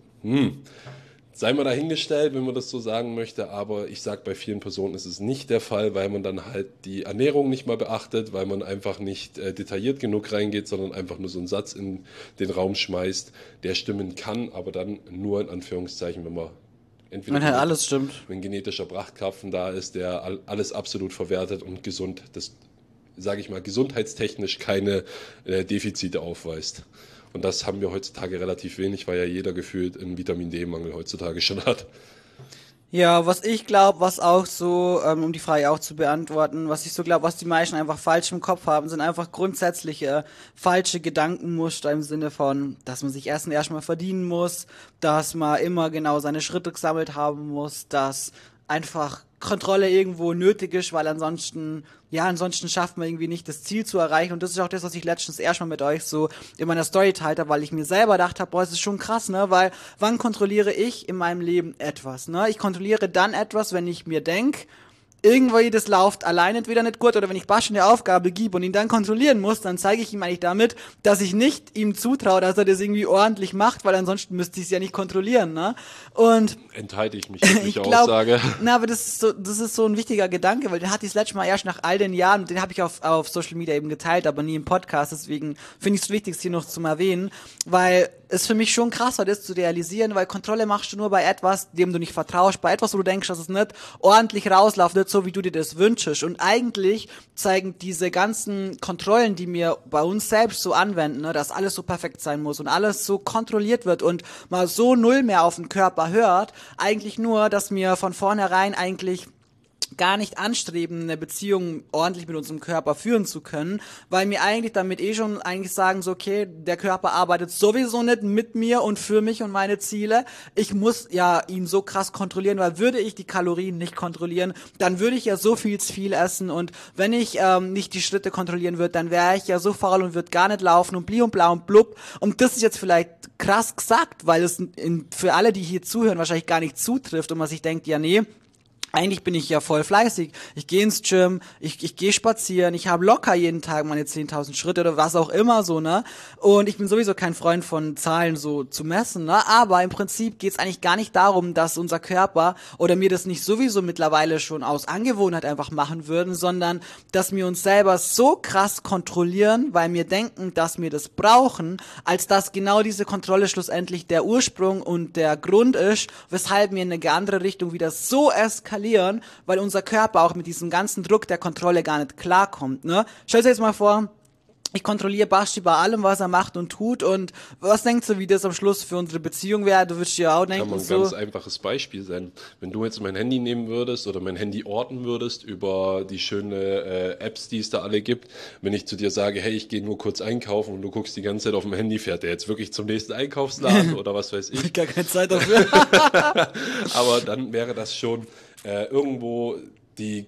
Sei mal dahingestellt, wenn man das so sagen möchte, aber ich sage, bei vielen Personen ist es nicht der Fall, weil man dann halt die Ernährung nicht mal beachtet, weil man einfach nicht detailliert genug reingeht, sondern einfach nur so einen Satz in den Raum schmeißt, der stimmen kann, aber dann nur in Anführungszeichen, wenn man entweder wenn halt alles stimmt. Wenn genetischer Prachtkrapfen da ist, der alles absolut verwertet und gesund, das sage ich mal, gesundheitstechnisch keine Defizite aufweist. Und das haben wir heutzutage relativ wenig, weil ja jeder gefühlt einen Vitamin-D-Mangel heutzutage schon hat. Ja, was ich glaube, was auch so, um die Frage auch zu beantworten, was ich so glaube, was die meisten einfach falsch im Kopf haben, sind einfach grundsätzliche falsche Gedankenmuster im Sinne von, dass man sich erstmal verdienen muss, dass man immer genau seine Schritte gesammelt haben muss, dass einfach Kontrolle irgendwo nötig ist, weil ansonsten schafft man irgendwie nicht das Ziel zu erreichen und das ist auch das, was ich letztens erstmal mit euch so in meiner Story teilte, weil ich mir selber gedacht habe, boah, es ist schon krass, ne, weil wann kontrolliere ich in meinem Leben etwas, ne? Ich kontrolliere dann etwas, wenn ich mir denke, irgendwie das läuft allein entweder nicht gut oder wenn ich Basch eine Aufgabe gebe und ihn dann kontrollieren muss, dann zeige ich ihm eigentlich damit, dass ich nicht ihm zutraue, dass er das irgendwie ordentlich macht, weil ansonsten müsste ich es ja nicht kontrollieren, ne? Und enthalte ich mich wirklich Aussage. Na, aber das ist so ein wichtiger Gedanke, weil den hatte ich das letzte Mal erst nach all den Jahren, den habe ich auf Social Media eben geteilt, aber nie im Podcast, deswegen finde ich es wichtig, es hier noch zu erwähnen, weil es für mich schon krasser ist zu realisieren, weil Kontrolle machst du nur bei etwas, dem du nicht vertraust, bei etwas, wo du denkst, dass es nicht ordentlich rausläuft, nicht so, wie du dir das wünschst. Und eigentlich zeigen diese ganzen Kontrollen, die wir bei uns selbst so anwenden, ne, dass alles so perfekt sein muss und alles so kontrolliert wird und mal so null mehr auf den Körper hört, eigentlich nur, dass wir von vornherein eigentlich gar nicht anstreben, eine Beziehung ordentlich mit unserem Körper führen zu können, weil wir eigentlich damit schon eigentlich sagen, so okay, der Körper arbeitet sowieso nicht mit mir und für mich und meine Ziele. Ich muss ja ihn so krass kontrollieren, weil würde ich die Kalorien nicht kontrollieren, dann würde ich ja so viel zu viel essen und wenn ich nicht die Schritte kontrollieren würde, dann wäre ich ja so faul und würde gar nicht laufen und bli und bla und blub. Und das ist jetzt vielleicht krass gesagt, weil es für alle, die hier zuhören, wahrscheinlich gar nicht zutrifft und man sich denkt, ja nee, eigentlich bin ich ja voll fleißig. Ich gehe ins Gym, ich gehe spazieren, ich habe locker jeden Tag meine 10.000 Schritte oder was auch immer so, ne? Und ich bin sowieso kein Freund von Zahlen so zu messen, ne? Aber im Prinzip geht's eigentlich gar nicht darum, dass unser Körper oder mir das nicht sowieso mittlerweile schon aus Angewohnheit einfach machen würden, sondern dass wir uns selber so krass kontrollieren, weil wir denken, dass wir das brauchen, als dass genau diese Kontrolle schlussendlich der Ursprung und der Grund ist, weshalb wir in eine andere Richtung wieder so eskalieren, weil unser Körper auch mit diesem ganzen Druck der Kontrolle gar nicht klarkommt, ne? Stell dir jetzt mal vor, ich kontrolliere Basti bei allem, was er macht und tut. Und was denkst du, wie das am Schluss für unsere Beziehung wäre? Du würdest ja auch denken, Kann man ein ganz einfaches Beispiel sein. Wenn du jetzt mein Handy nehmen würdest oder mein Handy orten würdest über die schönen Apps, die es da alle gibt, wenn ich zu dir sage, hey, ich gehe nur kurz einkaufen und du guckst die ganze Zeit auf dem Handy, fährt der jetzt wirklich zum nächsten Einkaufsladen oder was weiß ich. gar keine Zeit dafür. Aber dann wäre das schon irgendwo die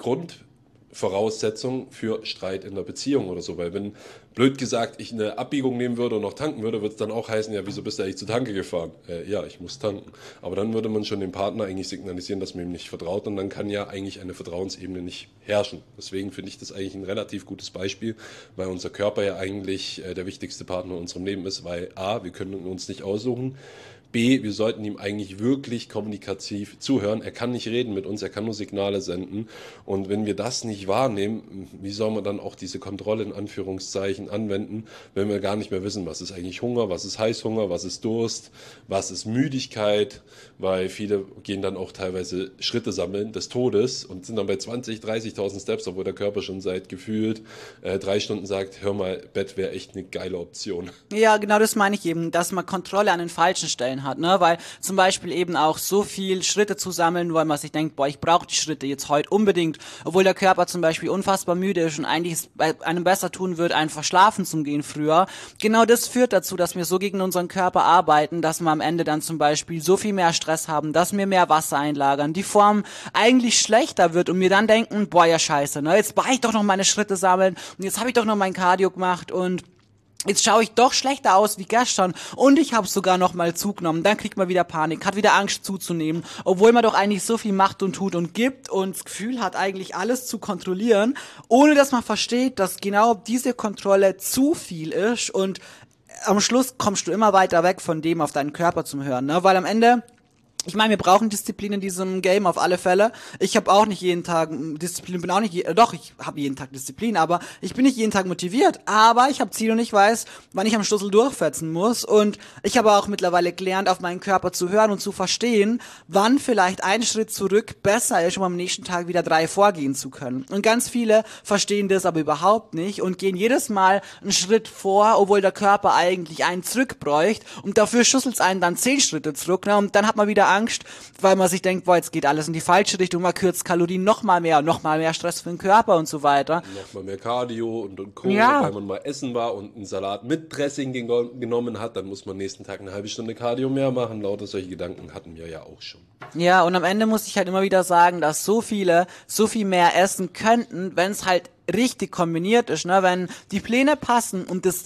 Grundvoraussetzung für Streit in der Beziehung oder so. Weil wenn, blöd gesagt, ich eine Abbiegung nehmen würde und noch tanken würde, würde es dann auch heißen, ja, wieso bist du eigentlich zur Tanke gefahren? Ja, ich muss tanken. Aber dann würde man schon dem Partner eigentlich signalisieren, dass man ihm nicht vertraut und dann kann ja eigentlich eine Vertrauensebene nicht herrschen. Deswegen finde ich das eigentlich ein relativ gutes Beispiel, weil unser Körper ja eigentlich der wichtigste Partner in unserem Leben ist, weil A, wir können uns nicht aussuchen, B, wir sollten ihm eigentlich wirklich kommunikativ zuhören. Er kann nicht reden mit uns, er kann nur Signale senden. Und wenn wir das nicht wahrnehmen, wie soll man dann auch diese Kontrolle in Anführungszeichen anwenden, wenn wir gar nicht mehr wissen, was ist eigentlich Hunger, was ist Heißhunger, was ist Durst, was ist Müdigkeit, weil viele gehen dann auch teilweise Schritte sammeln des Todes und sind dann bei 20.000, 30.000 Steps, obwohl der Körper schon seit gefühlt 3 Stunden sagt, hör mal, Bett wäre echt eine geile Option. Ja, genau das meine ich eben, dass man Kontrolle an den falschen Stellen hat, ne, weil zum Beispiel eben auch so viel Schritte zu sammeln, weil man sich denkt, boah, ich brauche die Schritte jetzt heute unbedingt, obwohl der Körper zum Beispiel unfassbar müde ist und eigentlich es bei einem besser tun wird, einfach schlafen zu gehen früher. Genau das führt dazu, dass wir so gegen unseren Körper arbeiten, dass wir am Ende dann zum Beispiel so viel mehr Stress haben, dass wir mehr Wasser einlagern, die Form eigentlich schlechter wird und mir dann denken, boah, ja scheiße, ne, jetzt war ich doch noch meine Schritte sammeln und jetzt habe ich doch noch mein Cardio gemacht und jetzt schaue ich doch schlechter aus wie gestern und ich habe sogar noch mal zugenommen. Dann kriegt man wieder Panik, hat wieder Angst zuzunehmen, obwohl man doch eigentlich so viel macht und tut und gibt und das Gefühl hat, eigentlich alles zu kontrollieren, ohne dass man versteht, dass genau diese Kontrolle zu viel ist und am Schluss kommst du immer weiter weg von dem, auf deinen Körper zu hören, ne? Weil am Ende, ich meine, wir brauchen Disziplin in diesem Game auf alle Fälle. Ich habe auch nicht jeden Tag Disziplin, bin auch nicht, doch, ich habe jeden Tag Disziplin, aber ich bin nicht jeden Tag motiviert. Aber ich habe Ziel und ich weiß, wann ich am Schlüssel durchfetzen muss. Und ich habe auch mittlerweile gelernt, auf meinen Körper zu hören und zu verstehen, wann vielleicht ein Schritt zurück besser ist, um am nächsten Tag wieder 3 vorgehen zu können. Und ganz viele verstehen das aber überhaupt nicht und gehen jedes Mal einen Schritt vor, obwohl der Körper eigentlich einen zurück bräuchte. Und dafür schüsselt es einen dann 10 Schritte zurück. Ne? Und dann hat man wieder Angst, weil man sich denkt, boah, jetzt geht alles in die falsche Richtung, man kürzt Kalorien noch mal mehr Stress für den Körper und so weiter. Nochmal mehr Cardio und Co., ja, weil man mal essen war und einen Salat mit Dressing genommen hat, dann muss man nächsten Tag eine halbe Stunde Cardio mehr machen. Lauter solche Gedanken hatten wir ja auch schon. Ja, und am Ende muss ich halt immer wieder sagen, dass so viele so viel mehr essen könnten, wenn es halt richtig kombiniert ist, ne, wenn die Pläne passen und das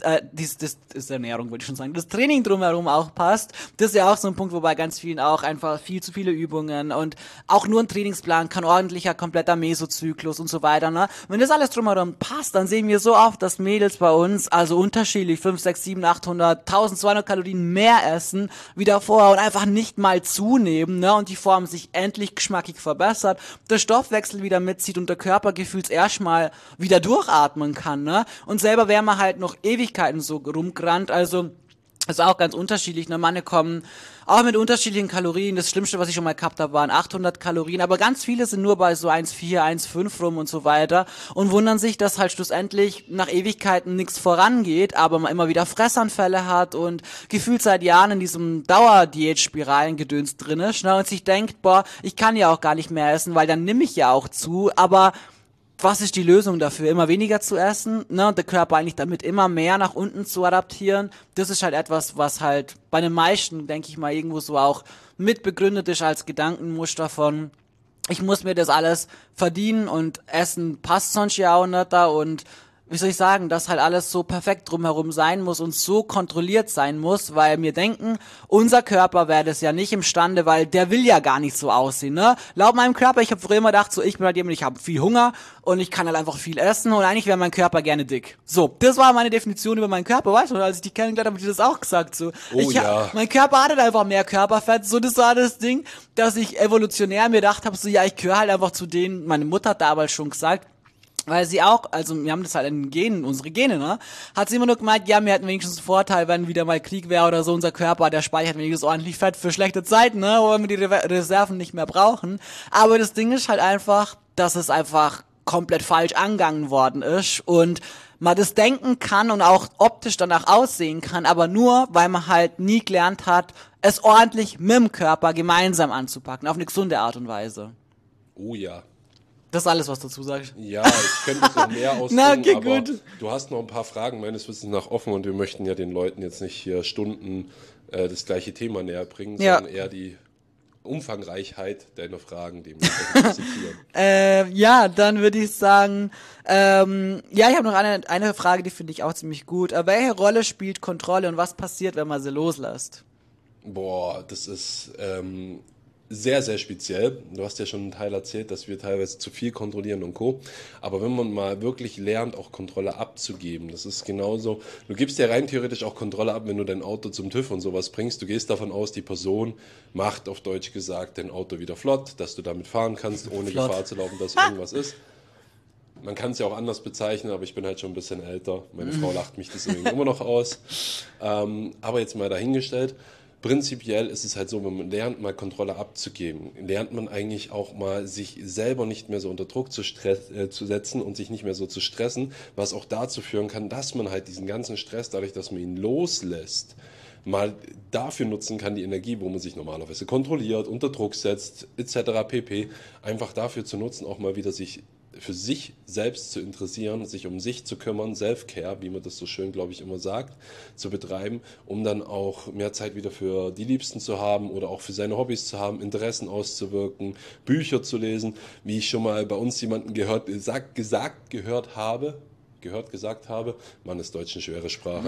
ist Ernährung, würde ich schon sagen, das Training drumherum auch passt, das ist ja auch so ein Punkt, wobei ganz vielen auch einfach viel zu viele Übungen und auch nur ein Trainingsplan, kein ordentlicher, kompletter Mesozyklus und so weiter, ne, wenn das alles drumherum passt, dann sehen wir so oft, dass Mädels bei uns, also unterschiedlich 5, 6, 7, 800, 1200 Kalorien mehr essen wie davor und einfach nicht mal zunehmen, ne, und die Form sich endlich geschmackig verbessert, der Stoffwechsel wieder mitzieht und der Körper gefühlt erstmal wieder durchatmen kann, ne? Und selber wäre man halt noch Ewigkeiten so rumgerannt, also ist auch ganz unterschiedlich, ne? Manche kommen auch mit unterschiedlichen Kalorien, das Schlimmste, was ich schon mal gehabt habe, waren 800 Kalorien, aber ganz viele sind nur bei so 1,4, 1,5 rum und so weiter und wundern sich, dass halt schlussendlich nach Ewigkeiten nichts vorangeht, aber man immer wieder Fressanfälle hat und gefühlt seit Jahren in diesem Dauerdiät-Spiralengedöns drin ist, ne? Und sich denkt, boah, ich kann ja auch gar nicht mehr essen, weil dann nehme ich ja auch zu, aber was ist die Lösung dafür? Immer weniger zu essen, ne, und der Körper eigentlich damit immer mehr nach unten zu adaptieren. Das ist halt etwas, was halt bei den meisten, denke ich mal, irgendwo so auch mit begründet ist als Gedankenmuster von, ich muss mir das alles verdienen und Essen passt sonst ja auch nicht da und wie soll ich sagen, dass halt alles so perfekt drumherum sein muss und so kontrolliert sein muss, weil wir denken, unser Körper wäre das ja nicht imstande, weil der will ja gar nicht so aussehen, ne? Laut meinem Körper, ich habe früher immer gedacht, so ich bin halt jemand, ich habe viel Hunger und ich kann halt einfach viel essen und eigentlich wäre mein Körper gerne dick. So, das war meine Definition über meinen Körper, weißt du, als ich die kennengelernt habe, habe ich das auch gesagt, so. Mein Körper hatte einfach mehr Körperfett, so das war das Ding, dass ich evolutionär mir gedacht habe, so ja, ich gehöre halt einfach zu denen, meine Mutter hat damals schon gesagt, weil sie auch, also wir haben das halt in den Genen, unsere Gene, ne, hat sie immer nur gemeint, ja, wir hätten wenigstens einen Vorteil, wenn wieder mal Krieg wäre oder so, unser Körper, der speichert wenigstens ordentlich Fett für schlechte Zeiten, ne, wo wir die Reserven nicht mehr brauchen. Aber das Ding ist halt einfach, dass es einfach komplett falsch angegangen worden ist und man das denken kann und auch optisch danach aussehen kann, aber nur, weil man halt nie gelernt hat, es ordentlich mit dem Körper gemeinsam anzupacken, auf eine gesunde Art und Weise. Oh ja. Das ist alles, was du dazu sagst. Ja, ich könnte es noch mehr ausdrücken, Na, okay, aber gut. du hast noch ein paar Fragen meines Wissens nach offen und wir möchten ja den Leuten jetzt nicht hier Stunden das gleiche Thema näher bringen, Ja. sondern eher die Umfangreichheit deiner Fragen dementsprechend präsentieren. Ja, dann würde ich sagen, ja, ich habe noch eine Frage, die finde ich auch ziemlich gut. Welche Rolle spielt Kontrolle und was passiert, wenn man sie loslässt? Boah, das ist sehr, sehr speziell. Du hast ja schon einen Teil erzählt, dass wir teilweise zu viel kontrollieren und Co. Aber wenn man mal wirklich lernt, auch Kontrolle abzugeben, das ist genauso. Du gibst ja rein theoretisch auch Kontrolle ab, wenn du dein Auto zum TÜV und sowas bringst. Du gehst davon aus, die Person macht auf Deutsch gesagt dein Auto wieder flott, dass du damit fahren kannst, ohne Flott. Gefahr zu laufen, dass irgendwas ist. Man kann es ja auch anders bezeichnen, aber ich bin halt schon ein bisschen älter. Meine Frau lacht mich deswegen immer noch aus. Aber jetzt mal dahingestellt. Prinzipiell ist es halt so, wenn man lernt, mal Kontrolle abzugeben, lernt man eigentlich auch mal, sich selber nicht mehr so unter Druck zu setzen und sich nicht mehr so zu stressen, was auch dazu führen kann, dass man halt diesen ganzen Stress, dadurch, dass man ihn loslässt, mal dafür nutzen kann, die Energie, wo man sich normalerweise kontrolliert, unter Druck setzt, etc. pp. Einfach dafür zu nutzen, auch mal wieder sich für sich selbst zu interessieren, sich um sich zu kümmern, Self-Care, wie man das so schön, glaube ich, immer sagt, zu betreiben, um dann auch mehr Zeit wieder für die Liebsten zu haben oder auch für seine Hobbys zu haben, Interessen auszuwirken, Bücher zu lesen, wie ich schon mal bei uns jemanden gesagt habe, Mann, ist Deutsch eine schwere Sprache.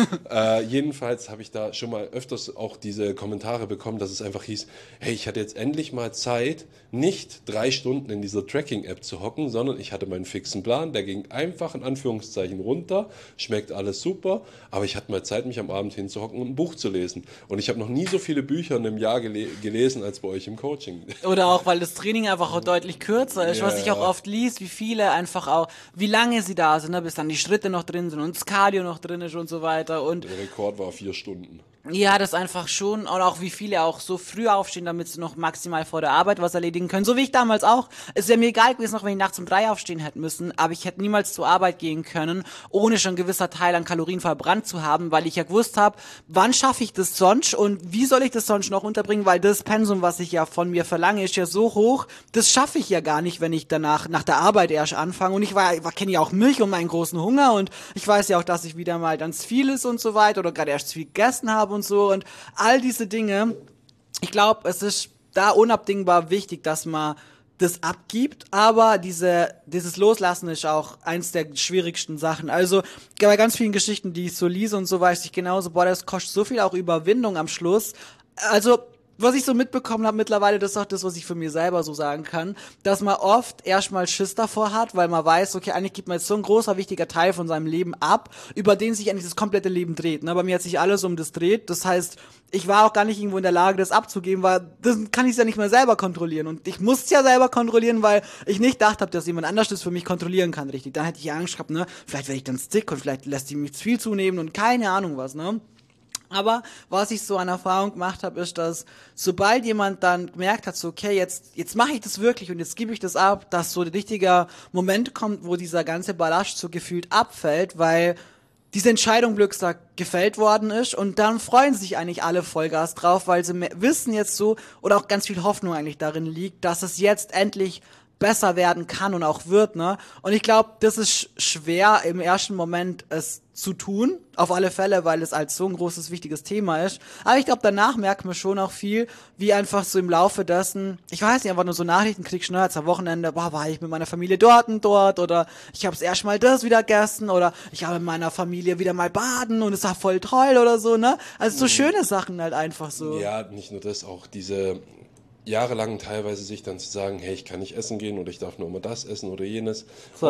Jedenfalls habe ich da schon mal öfters auch diese Kommentare bekommen, dass es einfach hieß, hey, ich hatte jetzt endlich mal Zeit, nicht 3 Stunden in dieser Tracking-App zu hocken, sondern ich hatte meinen fixen Plan, der ging einfach in Anführungszeichen runter, schmeckt alles super, aber ich hatte mal Zeit, mich am Abend hinzuhocken und ein Buch zu lesen. Und ich habe noch nie so viele Bücher in einem Jahr gelesen als bei euch im Coaching. Oder auch, weil das Training einfach auch deutlich kürzer ist, Ja, was ich auch ja. oft liest, wie viele einfach auch, wie lange sie da sind, ne, bis dann die Schritte noch drin sind und das Cardio noch drin ist und so weiter und Der Rekord war 4 Stunden. ja, das einfach schon und auch wie viele auch so früh aufstehen, damit sie noch maximal vor der Arbeit was erledigen können, so wie ich damals auch. Es wäre mir egal gewesen, auch wenn ich nachts um 3 aufstehen hätte müssen, aber ich hätte niemals zur Arbeit gehen können, ohne schon ein gewisser Teil an Kalorien verbrannt zu haben, weil ich ja gewusst habe, wann schaffe ich das sonst und wie soll ich das sonst noch unterbringen, weil das Pensum, was ich ja von mir verlange, ist ja so hoch, das schaffe ich ja gar nicht, wenn ich danach nach der Arbeit erst anfange und ich kenne ja auch Milch und meinen großen Hunger und ich weiß ja auch, dass ich wieder mal ganz viel ist und so weiter oder gerade erst zu viel gegessen habe und so und all diese Dinge. Ich glaube, es ist da unabdingbar wichtig, dass man das abgibt, aber dieses Loslassen ist auch eins der schwierigsten Sachen. Also bei ganz vielen Geschichten, die ich so lese und so, weiß ich genauso, boah, das kostet so viel auch Überwindung am Schluss. Also was ich so mitbekommen habe mittlerweile, das ist auch das, was ich für mir selber so sagen kann, dass man oft erstmal Schiss davor hat, weil man weiß, okay, eigentlich gibt man jetzt so ein großer, wichtiger Teil von seinem Leben ab, über den sich eigentlich das komplette Leben dreht. Ne? Bei mir hat sich alles um das dreht. Das heißt, ich war auch gar nicht irgendwo in der Lage, das abzugeben, weil das kann ich ja nicht mehr selber kontrollieren. Und ich muss es ja selber kontrollieren, weil ich nicht gedacht habe, dass jemand anders das für mich kontrollieren kann, richtig. Dann hätte ich Angst gehabt, ne, vielleicht werde ich dann stick und vielleicht lässt die mich zu viel zunehmen und keine Ahnung was, ne. Aber was ich so an Erfahrung gemacht habe, ist, dass sobald jemand dann gemerkt hat, so okay, jetzt mache ich das wirklich und jetzt gebe ich das ab, dass so ein richtiger Moment kommt, wo dieser ganze Ballast so gefühlt abfällt, weil diese Entscheidung blöd gesagt gefällt worden ist und dann freuen sich eigentlich alle Vollgas drauf, weil sie wissen jetzt so oder auch ganz viel Hoffnung eigentlich darin liegt, dass es jetzt endlich besser werden kann und auch wird, ne? Und ich glaube, das ist schwer im ersten Moment es zu tun, auf alle Fälle, weil es als so ein großes, wichtiges Thema ist. Aber ich glaube, danach merkt man schon auch viel, wie einfach so im Laufe dessen, ich weiß nicht, einfach nur so Nachrichten kriegst, ne, als am Wochenende, boah, war ich mit meiner Familie dort und dort oder ich habe erst mal das wieder gegessen oder ich habe mit meiner Familie wieder mal baden und es war voll toll oder so, ne? Also so schöne Sachen halt einfach so. Ja, nicht nur das, auch diese jahrelang teilweise sich dann zu sagen, hey, ich kann nicht essen gehen oder ich darf nur immer das essen oder jenes.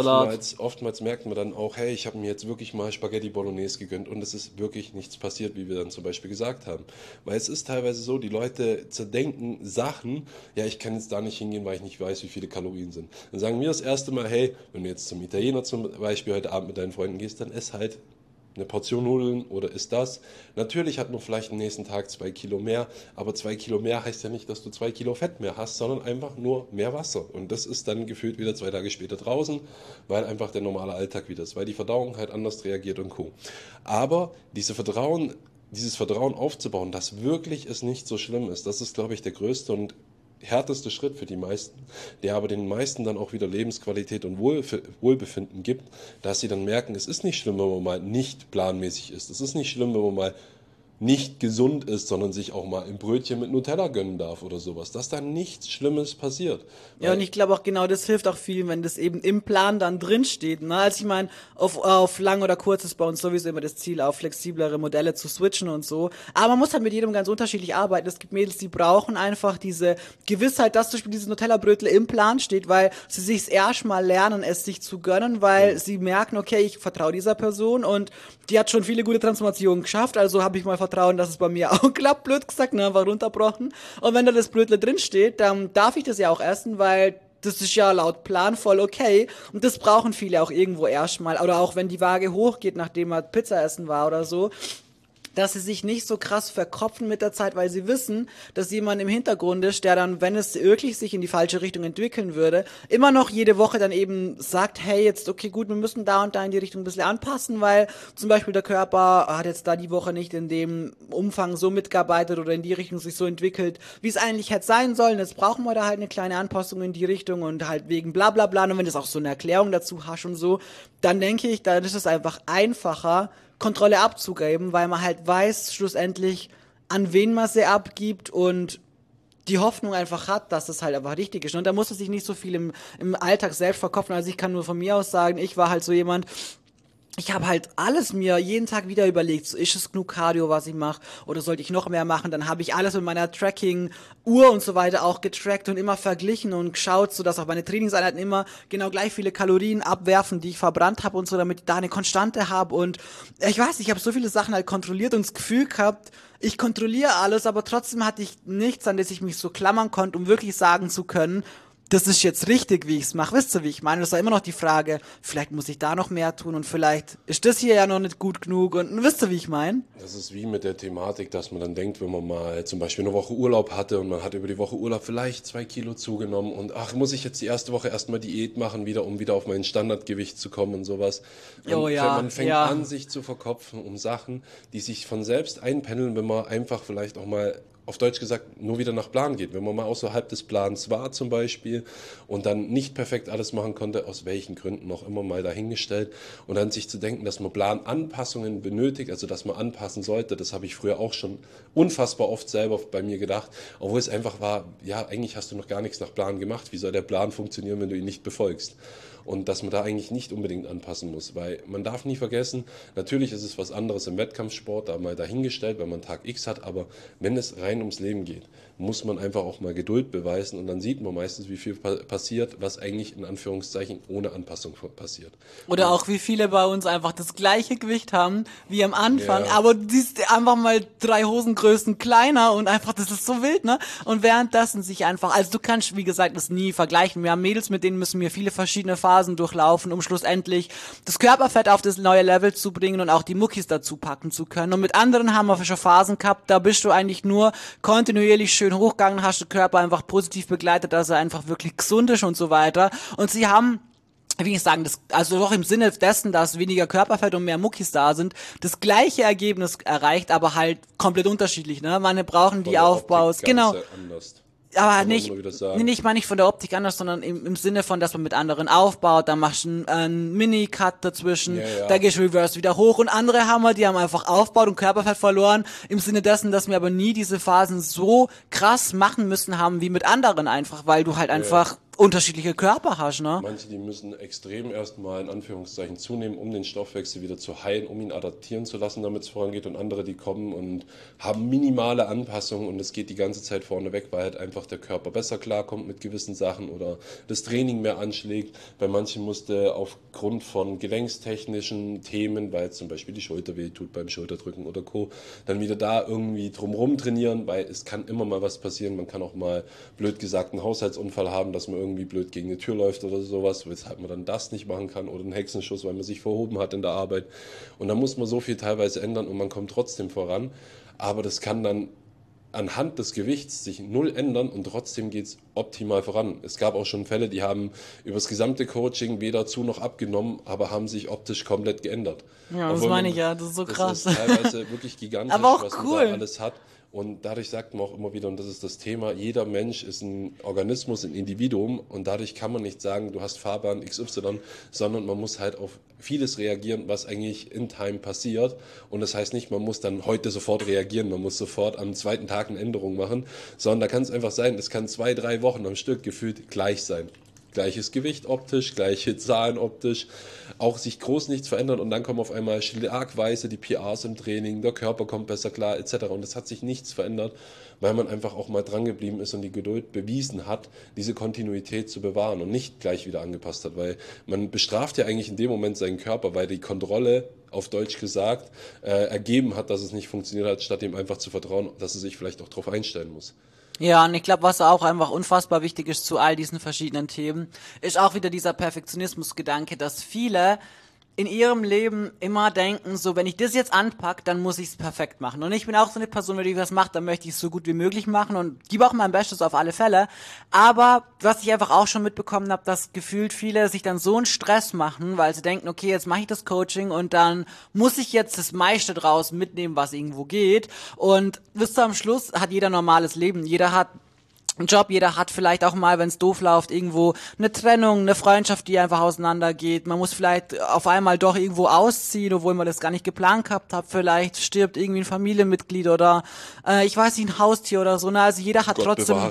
Oftmals merkt man dann auch, hey, ich habe mir jetzt wirklich mal Spaghetti Bolognese gegönnt und es ist wirklich nichts passiert, wie wir dann zum Beispiel gesagt haben. Weil es ist teilweise so, die Leute zerdenken Sachen, ja, ich kann jetzt da nicht hingehen, weil ich nicht weiß, wie viele Kalorien sind. Dann sagen wir das erste Mal, hey, wenn du jetzt zum Italiener zum Beispiel heute Abend mit deinen Freunden gehst, dann ess halt eine Portion Nudeln oder isst das. Natürlich hat man vielleicht am nächsten Tag 2 Kilo mehr, aber 2 Kilo mehr heißt ja nicht, dass du 2 Kilo Fett mehr hast, sondern einfach nur mehr Wasser. Und das ist dann gefühlt wieder 2 Tage später draußen, weil einfach der normale Alltag wieder ist, weil die Verdauung halt anders reagiert und Co. Aber dieses Vertrauen aufzubauen, dass wirklich es nicht so schlimm ist, das ist, glaube ich, der größte und härteste Schritt für die meisten, der aber den meisten dann auch wieder Lebensqualität und Wohlbefinden gibt, dass sie dann merken, es ist nicht schlimm, wenn man mal nicht planmäßig ist. Es ist nicht schlimm, wenn man mal nicht gesund ist, sondern sich auch mal ein Brötchen mit Nutella gönnen darf oder sowas, dass da nichts Schlimmes passiert. Ja, und ich glaube auch genau, das hilft auch vielen, wenn das eben im Plan dann drin steht. Ne? Also ich meine, auf lang oder kurz ist bei uns sowieso immer das Ziel, auf flexiblere Modelle zu switchen und so. Aber man muss halt mit jedem ganz unterschiedlich arbeiten. Es gibt Mädels, die brauchen einfach diese Gewissheit, dass zum Beispiel dieses Nutella-Brötel im Plan steht, weil sie sich erstmal lernen, es sich zu gönnen, weil sie merken, okay, ich vertraue dieser Person und die hat schon viele gute Transformationen geschafft, also habe ich mal Vertrauen, dass es bei mir auch klappt, blöd gesagt, ne, einfach runterbrochen. Und wenn da das Brötle drin steht, dann darf ich das ja auch essen, weil das ist ja laut Plan voll okay. Und das brauchen viele auch irgendwo erstmal. Oder auch wenn die Waage hochgeht, nachdem man Pizza essen war oder so, dass sie sich nicht so krass verkopfen mit der Zeit, weil sie wissen, dass jemand im Hintergrund ist, der dann, wenn es wirklich sich in die falsche Richtung entwickeln würde, immer noch jede Woche dann eben sagt, hey, jetzt, okay, gut, wir müssen da und da in die Richtung ein bisschen anpassen, weil zum Beispiel der Körper hat jetzt da die Woche nicht in dem Umfang so mitgearbeitet oder in die Richtung sich so entwickelt, wie es eigentlich hätte sein sollen. Jetzt brauchen wir da halt eine kleine Anpassung in die Richtung und halt wegen bla bla bla. Und wenn du auch so eine Erklärung dazu hast und so, dann denke ich, dann ist es einfach einfacher, Kontrolle abzugeben, weil man halt weiß schlussendlich, an wen man sie abgibt und die Hoffnung einfach hat, dass es halt einfach richtig ist. Und da muss man sich nicht so viel im Alltag selbst verkopfen. Also ich kann nur von mir aus sagen, ich war halt so jemand, ich habe halt alles mir jeden Tag wieder überlegt, so ist es genug Cardio, was ich mache, oder sollte ich noch mehr machen? Dann habe ich alles mit meiner Tracking-Uhr und so weiter auch getrackt und immer verglichen und geschaut, so dass auch meine Trainingseinheiten immer genau gleich viele Kalorien abwerfen, die ich verbrannt habe und so, damit ich da eine Konstante habe. Und ich weiß, ich habe so viele Sachen halt kontrolliert und das Gefühl gehabt, ich kontrolliere alles, aber trotzdem hatte ich nichts, an das ich mich so klammern konnte, um wirklich sagen zu können, das ist jetzt richtig, wie ich es mache. Wisst ihr, wie ich meine? Das war immer noch die Frage, vielleicht muss ich da noch mehr tun und vielleicht ist das hier ja noch nicht gut genug und wisst ihr, wie ich meine? Das ist wie mit der Thematik, dass man dann denkt, wenn man mal zum Beispiel eine Woche Urlaub hatte und man hat über die Woche Urlaub vielleicht 2 Kilo zugenommen und ach, muss ich jetzt die erste Woche erstmal Diät machen, wieder, um wieder auf mein Standardgewicht zu kommen und sowas. Man fängt an, sich zu verkopfen um Sachen, die sich von selbst einpendeln, wenn man einfach vielleicht auch mal auf Deutsch gesagt, nur wieder nach Plan geht. Wenn man mal außerhalb des Plans war zum Beispiel und dann nicht perfekt alles machen konnte, aus welchen Gründen auch immer mal dahingestellt und dann sich zu denken, dass man Plananpassungen benötigt, also dass man anpassen sollte, das habe ich früher auch schon unfassbar oft selber bei mir gedacht, obwohl es einfach war, ja, eigentlich hast du noch gar nichts nach Plan gemacht. Wie soll der Plan funktionieren, wenn du ihn nicht befolgst? Und dass man da eigentlich nicht unbedingt anpassen muss, weil man darf nie vergessen, natürlich ist es was anderes im Wettkampfsport, da mal dahingestellt, weil man Tag X hat, aber wenn es rein ums Leben geht, muss man einfach auch mal Geduld beweisen und dann sieht man meistens, wie viel passiert, was eigentlich in Anführungszeichen ohne Anpassung passiert. Oder auch wie viele bei uns einfach das gleiche Gewicht haben wie am Anfang, Ja. aber die ist einfach mal 3 Hosengrößen kleiner und einfach, das ist so wild, ne? Und währenddessen sich einfach, also du kannst, wie gesagt, das nie vergleichen. Wir haben Mädels, mit denen müssen wir viele verschiedene Phasen durchlaufen, um schlussendlich das Körperfett auf das neue Level zu bringen und auch die Muckis dazu packen zu können. Und mit anderen haben wir schon Phasen gehabt, da bist du eigentlich nur kontinuierlich schön hochgegangen, hast den Körper einfach positiv begleitet, dass er einfach wirklich gesund ist und so weiter. Und sie haben, wie ich sagen, das, also doch im Sinne dessen, dass weniger Körperfett und mehr Muckis da sind, das gleiche Ergebnis erreicht, aber halt komplett unterschiedlich, ne? Manche brauchen die Aufbaus, genau. Anders. Aber Kann man nicht, nur wieder sagen. ich meine nicht von der Optik anders, sondern im Sinne von, dass man mit anderen aufbaut, da machst du einen Mini-Cut dazwischen, Ja. da gehst du Reverse wieder hoch und andere haben wir, die haben einfach aufgebaut und Körperfett verloren, im Sinne dessen, dass wir aber nie diese Phasen so krass machen müssen haben wie mit anderen einfach, weil du halt einfach unterschiedliche Körper hast, ne? Manche, die müssen extrem erstmal in Anführungszeichen zunehmen, um den Stoffwechsel wieder zu heilen, um ihn adaptieren zu lassen, damit es vorangeht. Und andere, die kommen und haben minimale Anpassungen und es geht die ganze Zeit vorne weg, weil halt einfach der Körper besser klarkommt mit gewissen Sachen oder das Training mehr anschlägt. Bei manchen musste aufgrund von gelenkstechnischen Themen, weil zum Beispiel die Schulter weh tut beim Schulterdrücken oder Co., dann wieder da irgendwie drumherum trainieren, weil es kann immer mal was passieren. Man kann auch mal, blöd gesagt, einen Haushaltsunfall haben, dass man irgendwie blöd gegen eine Tür läuft oder sowas, weshalb man dann das nicht machen kann oder einen Hexenschuss, weil man sich verhoben hat in der Arbeit. Und da muss man so viel teilweise ändern und man kommt trotzdem voran. Aber das kann dann anhand des Gewichts sich null ändern und trotzdem geht es optimal voran. Es gab auch schon Fälle, die haben über das gesamte Coaching weder zu noch abgenommen, aber haben sich optisch komplett geändert. Ja, das meine ich ja, das ist so krass. Das ist teilweise wirklich gigantisch, aber auch was cool. man da alles hat. Und dadurch sagt man auch immer wieder, und das ist das Thema, jeder Mensch ist ein Organismus, ein Individuum und dadurch kann man nicht sagen, du hast Fahrbahn XY, sondern man muss halt auf vieles reagieren, was eigentlich in Time passiert. Und das heißt nicht, man muss dann heute sofort reagieren, man muss sofort am zweiten Tag eine Änderung machen, sondern da kann es einfach sein, das kann 2-3 Wochen am Stück gefühlt gleich sein. Gleiches Gewicht optisch, gleiche Zahlen optisch, auch sich groß nichts verändert und dann kommen auf einmal schlagweise die PRs im Training, der Körper kommt besser klar etc. Und es hat sich nichts verändert, weil man einfach auch mal dran geblieben ist und die Geduld bewiesen hat, diese Kontinuität zu bewahren und nicht gleich wieder angepasst hat, weil man bestraft ja eigentlich in dem Moment seinen Körper, weil die Kontrolle, auf Deutsch gesagt, ergeben hat, dass es nicht funktioniert hat, statt ihm einfach zu vertrauen, dass er sich vielleicht auch darauf einstellen muss. Ja, und ich glaube, was auch einfach unfassbar wichtig ist zu all diesen verschiedenen Themen, ist auch wieder dieser Perfektionismus-Gedanke, dass viele in ihrem Leben immer denken, so, wenn ich das jetzt anpacke, dann muss ich es perfekt machen. Und ich bin auch so eine Person, wenn ich was mache, dann möchte ich es so gut wie möglich machen und gebe auch mein Bestes auf alle Fälle. Aber was ich einfach auch schon mitbekommen habe, dass gefühlt viele sich dann so einen Stress machen, weil sie denken, okay, jetzt mache ich das Coaching und dann muss ich jetzt das meiste draus mitnehmen, was irgendwo geht. Und bis zum Schluss hat jeder normales Leben. Jeder hat einen Job, jeder hat vielleicht auch mal, wenn es doof läuft, irgendwo eine Trennung, eine Freundschaft, die einfach auseinandergeht. Man muss vielleicht auf einmal doch irgendwo ausziehen, obwohl man das gar nicht geplant gehabt hat. Vielleicht stirbt irgendwie ein Familienmitglied oder ich weiß nicht, ein Haustier oder so. Ne? Also jeder hat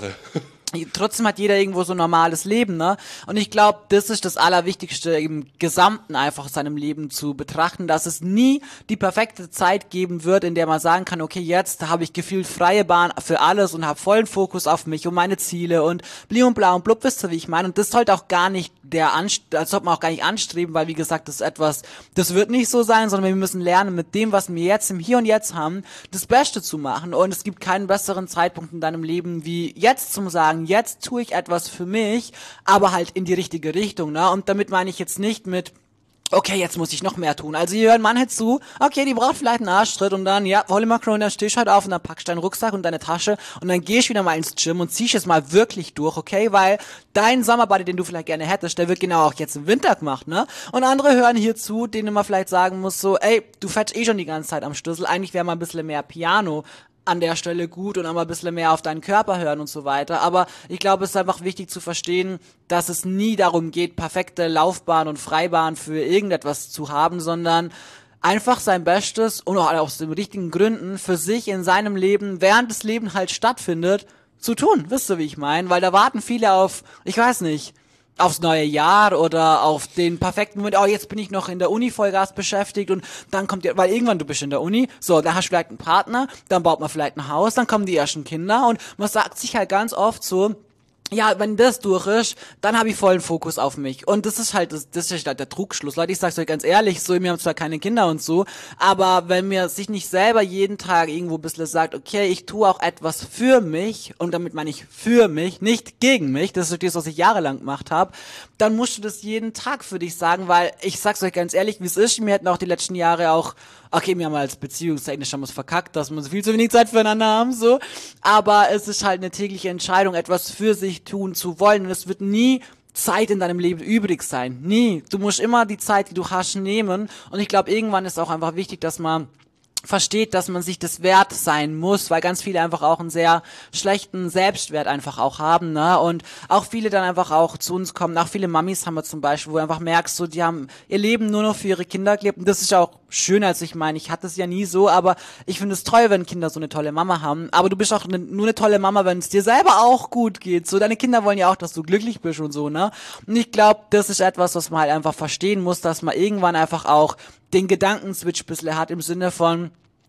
trotzdem hat jeder irgendwo so ein normales Leben, ne? Und ich glaube, das ist das Allerwichtigste im Gesamten einfach seinem Leben zu betrachten, dass es nie die perfekte Zeit geben wird, in der man sagen kann, okay, jetzt habe ich gefühlt freie Bahn für alles und habe vollen Fokus auf mich und meine Ziele und bli und bla und blub, wisst ihr, wie ich meine? Und das sollte auch gar nicht das sollte man auch gar nicht anstreben, weil wie gesagt, das ist etwas, das wird nicht so sein, sondern wir müssen lernen, mit dem, was wir jetzt im Hier und Jetzt haben, das Beste zu machen. Und es gibt keinen besseren Zeitpunkt in deinem Leben, wie jetzt zum sagen, jetzt tue ich etwas für mich, aber halt in die richtige Richtung, ne? Und damit meine ich jetzt nicht mit, okay, jetzt muss ich noch mehr tun. Also hier hören manche zu, okay, die braucht vielleicht einen Arschtritt und dann, ja, Holly Macron, dann stehst du halt auf und dann packst du deinen Rucksack und deine Tasche und dann gehst du wieder mal ins Gym und ziehst es mal wirklich durch, okay, weil dein Sommerbody, den du vielleicht gerne hättest, der wird genau auch jetzt im Winter gemacht, ne? Und andere hören hier zu, denen man vielleicht sagen muss so, ey, du fährst eh schon die ganze Zeit am Schlüssel, eigentlich wäre mal ein bisschen mehr Piano an der Stelle gut und einmal ein bisschen mehr auf deinen Körper hören und so weiter. Aber ich glaube, es ist einfach wichtig zu verstehen, dass es nie darum geht, perfekte Laufbahn und Freibahn für irgendetwas zu haben, sondern einfach sein Bestes und auch aus den richtigen Gründen für sich in seinem Leben, während das Leben halt stattfindet, zu tun. Wisst ihr, wie ich meine? Weil da warten viele auf, ich weiß nicht, aufs neue Jahr oder auf den perfekten Moment, oh, jetzt bin ich noch in der Uni Vollgas beschäftigt und dann kommt ja, weil irgendwann du bist in der Uni, so, dann hast du vielleicht einen Partner, dann baut man vielleicht ein Haus, dann kommen die ersten Kinder und man sagt sich halt ganz oft so, ja, wenn das durch ist, dann habe ich vollen Fokus auf mich. Und das ist halt der Trugschluss. Leute, ich sag's euch ganz ehrlich, so, wir haben zwar keine Kinder und so, aber wenn mir sich nicht selber jeden Tag irgendwo ein bisschen sagt, okay, ich tue auch etwas für mich, und damit meine ich für mich, nicht gegen mich, das ist das, was ich jahrelang gemacht habe, dann musst du das jeden Tag für dich sagen, weil ich sag's euch ganz ehrlich, wie es ist, wir hätten auch die letzten Jahre auch, okay, wir haben als beziehungstechnisch haben wir es verkackt, dass wir viel zu wenig Zeit füreinander haben, so. Aber es ist halt eine tägliche Entscheidung, etwas für sich tun zu wollen. Und es wird nie Zeit in deinem Leben übrig sein. Nie. Du musst immer die Zeit, die du hast, nehmen. Und ich glaube, irgendwann ist auch einfach wichtig, dass man versteht, dass man sich das wert sein muss, weil ganz viele einfach auch einen sehr schlechten Selbstwert einfach auch haben, ne, und auch viele dann einfach auch zu uns kommen, auch viele Mamis haben wir zum Beispiel, wo du einfach merkst, so, die haben ihr Leben nur noch für ihre Kinder gelebt und das ist auch schön, also ich meine, ich hatte es ja nie so, aber ich finde es toll, wenn Kinder so eine tolle Mama haben, aber du bist auch nur eine tolle Mama, wenn es dir selber auch gut geht, so, deine Kinder wollen ja auch, dass du glücklich bist und so, ne, und ich glaube, das ist etwas, was man halt einfach verstehen muss, dass man irgendwann einfach auch den Gedankenswitch ein bisschen hat, im Sinne von,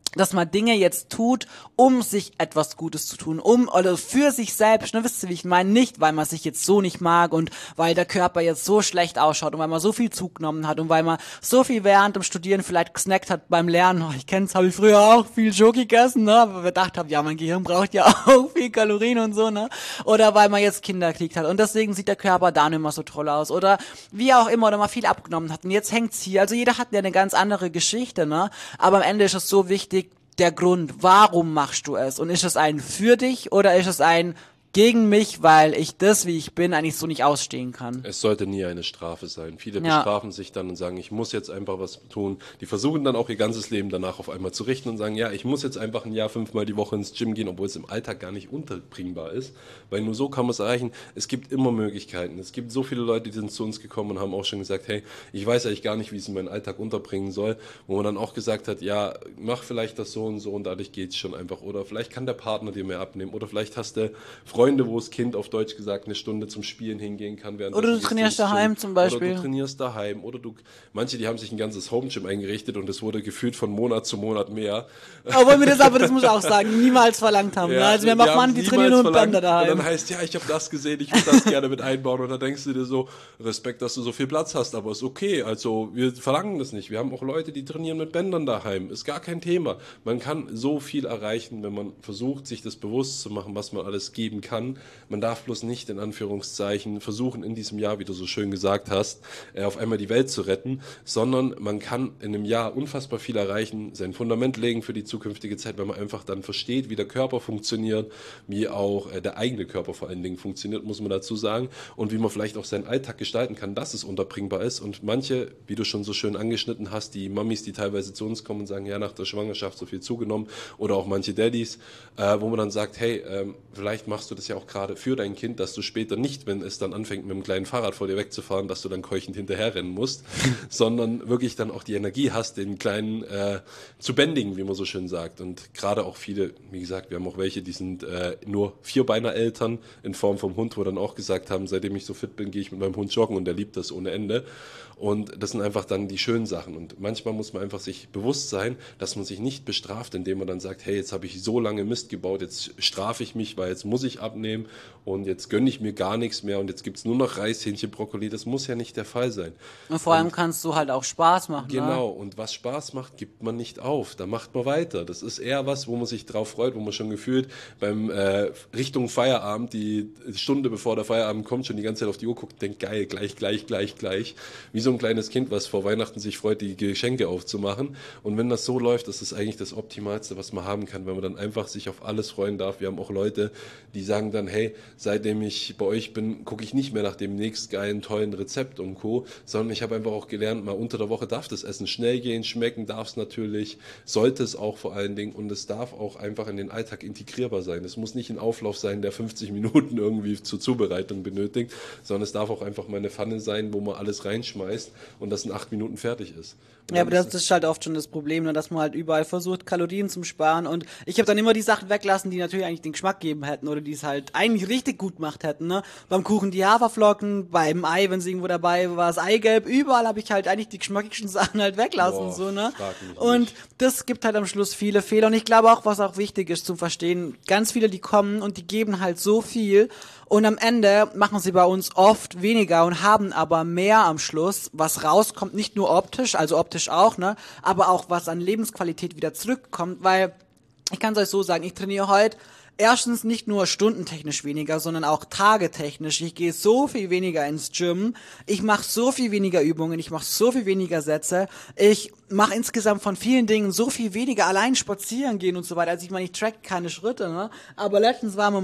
dass man Dinge jetzt tut, um sich etwas Gutes zu tun, oder für sich selbst, ne, wisst ihr, wie ich meine? Nicht, weil man sich jetzt so nicht mag und weil der Körper jetzt so schlecht ausschaut und weil man so viel zugenommen hat und weil man so viel während dem Studieren vielleicht gesnackt hat beim Lernen. Oh, ich kenn's, habe ich früher auch viel Schoki gegessen, ne, aber gedacht habe, ja, mein Gehirn braucht ja auch viel Kalorien und so, ne, oder weil man jetzt Kinder gekriegt hat und deswegen sieht der Körper da nicht mehr so toll aus oder wie auch immer, oder man viel abgenommen hat und jetzt hängt's hier. Also jeder hat ja eine ganz andere Geschichte, ne, aber am Ende ist es so wichtig, der Grund, warum machst du es? Und ist es ein für dich oder ist es ein gegen mich, weil ich das, wie ich bin, eigentlich so nicht ausstehen kann? Es sollte nie eine Strafe sein. Viele bestrafen sich dann und sagen, ich muss jetzt einfach was tun. Die versuchen dann auch ihr ganzes Leben danach auf einmal zu richten und sagen, ja, ich muss jetzt einfach ein Jahr 5-mal die Woche ins Gym gehen, obwohl es im Alltag gar nicht unterbringbar ist. Weil nur so kann man es erreichen. Es gibt immer Möglichkeiten. Es gibt so viele Leute, die sind zu uns gekommen und haben auch schon gesagt, hey, ich weiß eigentlich gar nicht, wie ich es in meinen Alltag unterbringen soll. Wo man dann auch gesagt hat, ja, mach vielleicht das so und dadurch geht es schon einfach. Oder vielleicht kann der Partner dir mehr abnehmen. Oder vielleicht hast du Freunde, wo das Kind auf Deutsch gesagt eine Stunde zum Spielen hingehen kann. Oder du trainierst daheim zum Beispiel. Oder du trainierst daheim. Oder manche, die haben sich ein ganzes Home-Gym eingerichtet und es wurde gefühlt von Monat zu Monat mehr. Obwohl wir das muss ich auch sagen, niemals verlangt haben. Ja, also wir haben auch Mann, die trainieren nur Bänder daheim. Und dann heißt, ja, ich habe das gesehen, ich würde das gerne mit einbauen. Und dann denkst du dir so, Respekt, dass du so viel Platz hast, aber ist okay. Also wir verlangen das nicht. Wir haben auch Leute, die trainieren mit Bändern daheim. Ist gar kein Thema. Man kann so viel erreichen, wenn man versucht, sich das bewusst zu machen, was man alles geben kann. Man darf bloß nicht, in Anführungszeichen, versuchen, in diesem Jahr, wie du so schön gesagt hast, auf einmal die Welt zu retten, sondern man kann in einem Jahr unfassbar viel erreichen, sein Fundament legen für die zukünftige Zeit, weil man einfach dann versteht, wie der Körper funktioniert, wie auch der eigene Körper vor allen Dingen funktioniert, muss man dazu sagen, und wie man vielleicht auch seinen Alltag gestalten kann, dass es unterbringbar ist. Und manche, wie du schon so schön angeschnitten hast, die Mamis, die teilweise zu uns kommen und sagen, ja, nach der Schwangerschaft so viel zugenommen, oder auch manche Daddys, wo man dann sagt, hey, vielleicht machst du das ja auch gerade für dein Kind, dass du später nicht, wenn es dann anfängt, mit einem kleinen Fahrrad vor dir wegzufahren, dass du dann keuchend hinterherrennen musst, sondern wirklich dann auch die Energie hast, den Kleinen zu bändigen, wie man so schön sagt. Und gerade auch viele, wie gesagt, wir haben auch welche, die sind nur Vierbeiner-Eltern in Form vom Hund, wo dann auch gesagt haben, seitdem ich so fit bin, gehe ich mit meinem Hund joggen und der liebt das ohne Ende. Und das sind einfach dann die schönen Sachen. Und manchmal muss man einfach sich bewusst sein, dass man sich nicht bestraft, indem man dann sagt, hey, jetzt habe ich so lange Mist gebaut, jetzt strafe ich mich, weil jetzt muss ich abnehmen und jetzt gönne ich mir gar nichts mehr und jetzt gibt es nur noch Reis, Hähnchen, Brokkoli. Das muss ja nicht der Fall sein. Und vor allem kannst du halt auch Spaß machen. Genau, und was Spaß macht, gibt man nicht auf. Da macht man weiter. Das ist eher was, wo man sich drauf freut, wo man schon gefühlt beim Richtung Feierabend, die Stunde bevor der Feierabend kommt, schon die ganze Zeit auf die Uhr guckt und denkt, geil, gleich. Wie so ein kleines Kind, was vor Weihnachten sich freut, die Geschenke aufzumachen. Und wenn das so läuft, das ist eigentlich das Optimalste, was man haben kann, wenn man dann einfach sich auf alles freuen darf. Wir haben auch Leute, die sagen dann, hey, seitdem ich bei euch bin, gucke ich nicht mehr nach dem nächst geilen, tollen Rezept und Co., sondern ich habe einfach auch gelernt, mal unter der Woche darf das Essen schnell gehen, schmecken darf es natürlich, sollte es auch vor allen Dingen und es darf auch einfach in den Alltag integrierbar sein. Es muss nicht ein Auflauf sein, der 50 Minuten irgendwie zur Zubereitung benötigt, sondern es darf auch einfach mal eine Pfanne sein, wo man alles reinschmeißt und das in 8 Minuten fertig ist. Und ja, aber das ist halt oft schon das Problem, ne, dass man halt überall versucht, Kalorien zu sparen und ich habe dann immer die Sachen weglassen, die natürlich eigentlich den Geschmack geben hätten oder die es halt eigentlich richtig gut gemacht hätten, ne? Beim Kuchen die Haferflocken, beim Ei, wenn es irgendwo dabei war, das Eigelb, überall habe ich halt eigentlich die geschmackigsten Sachen halt weglassen, so, ne? Und das gibt halt am Schluss viele Fehler und ich glaube auch, was auch wichtig ist zum Verstehen, ganz viele, die kommen und die geben halt so viel und am Ende machen sie bei uns oft weniger und haben aber mehr am Schluss, was rauskommt, nicht nur optisch, also optisch auch, ne, aber auch was an Lebensqualität wieder zurückkommt, weil ich kann es euch so sagen, ich trainiere heute erstens nicht nur stundentechnisch weniger, sondern auch tagetechnisch. Ich gehe so viel weniger ins Gym, ich mache so viel weniger Übungen, ich mache so viel weniger Sätze, ich mache insgesamt von vielen Dingen so viel weniger, allein spazieren gehen und so weiter. Also ich meine, ich track keine Schritte, ne? Aber letztens waren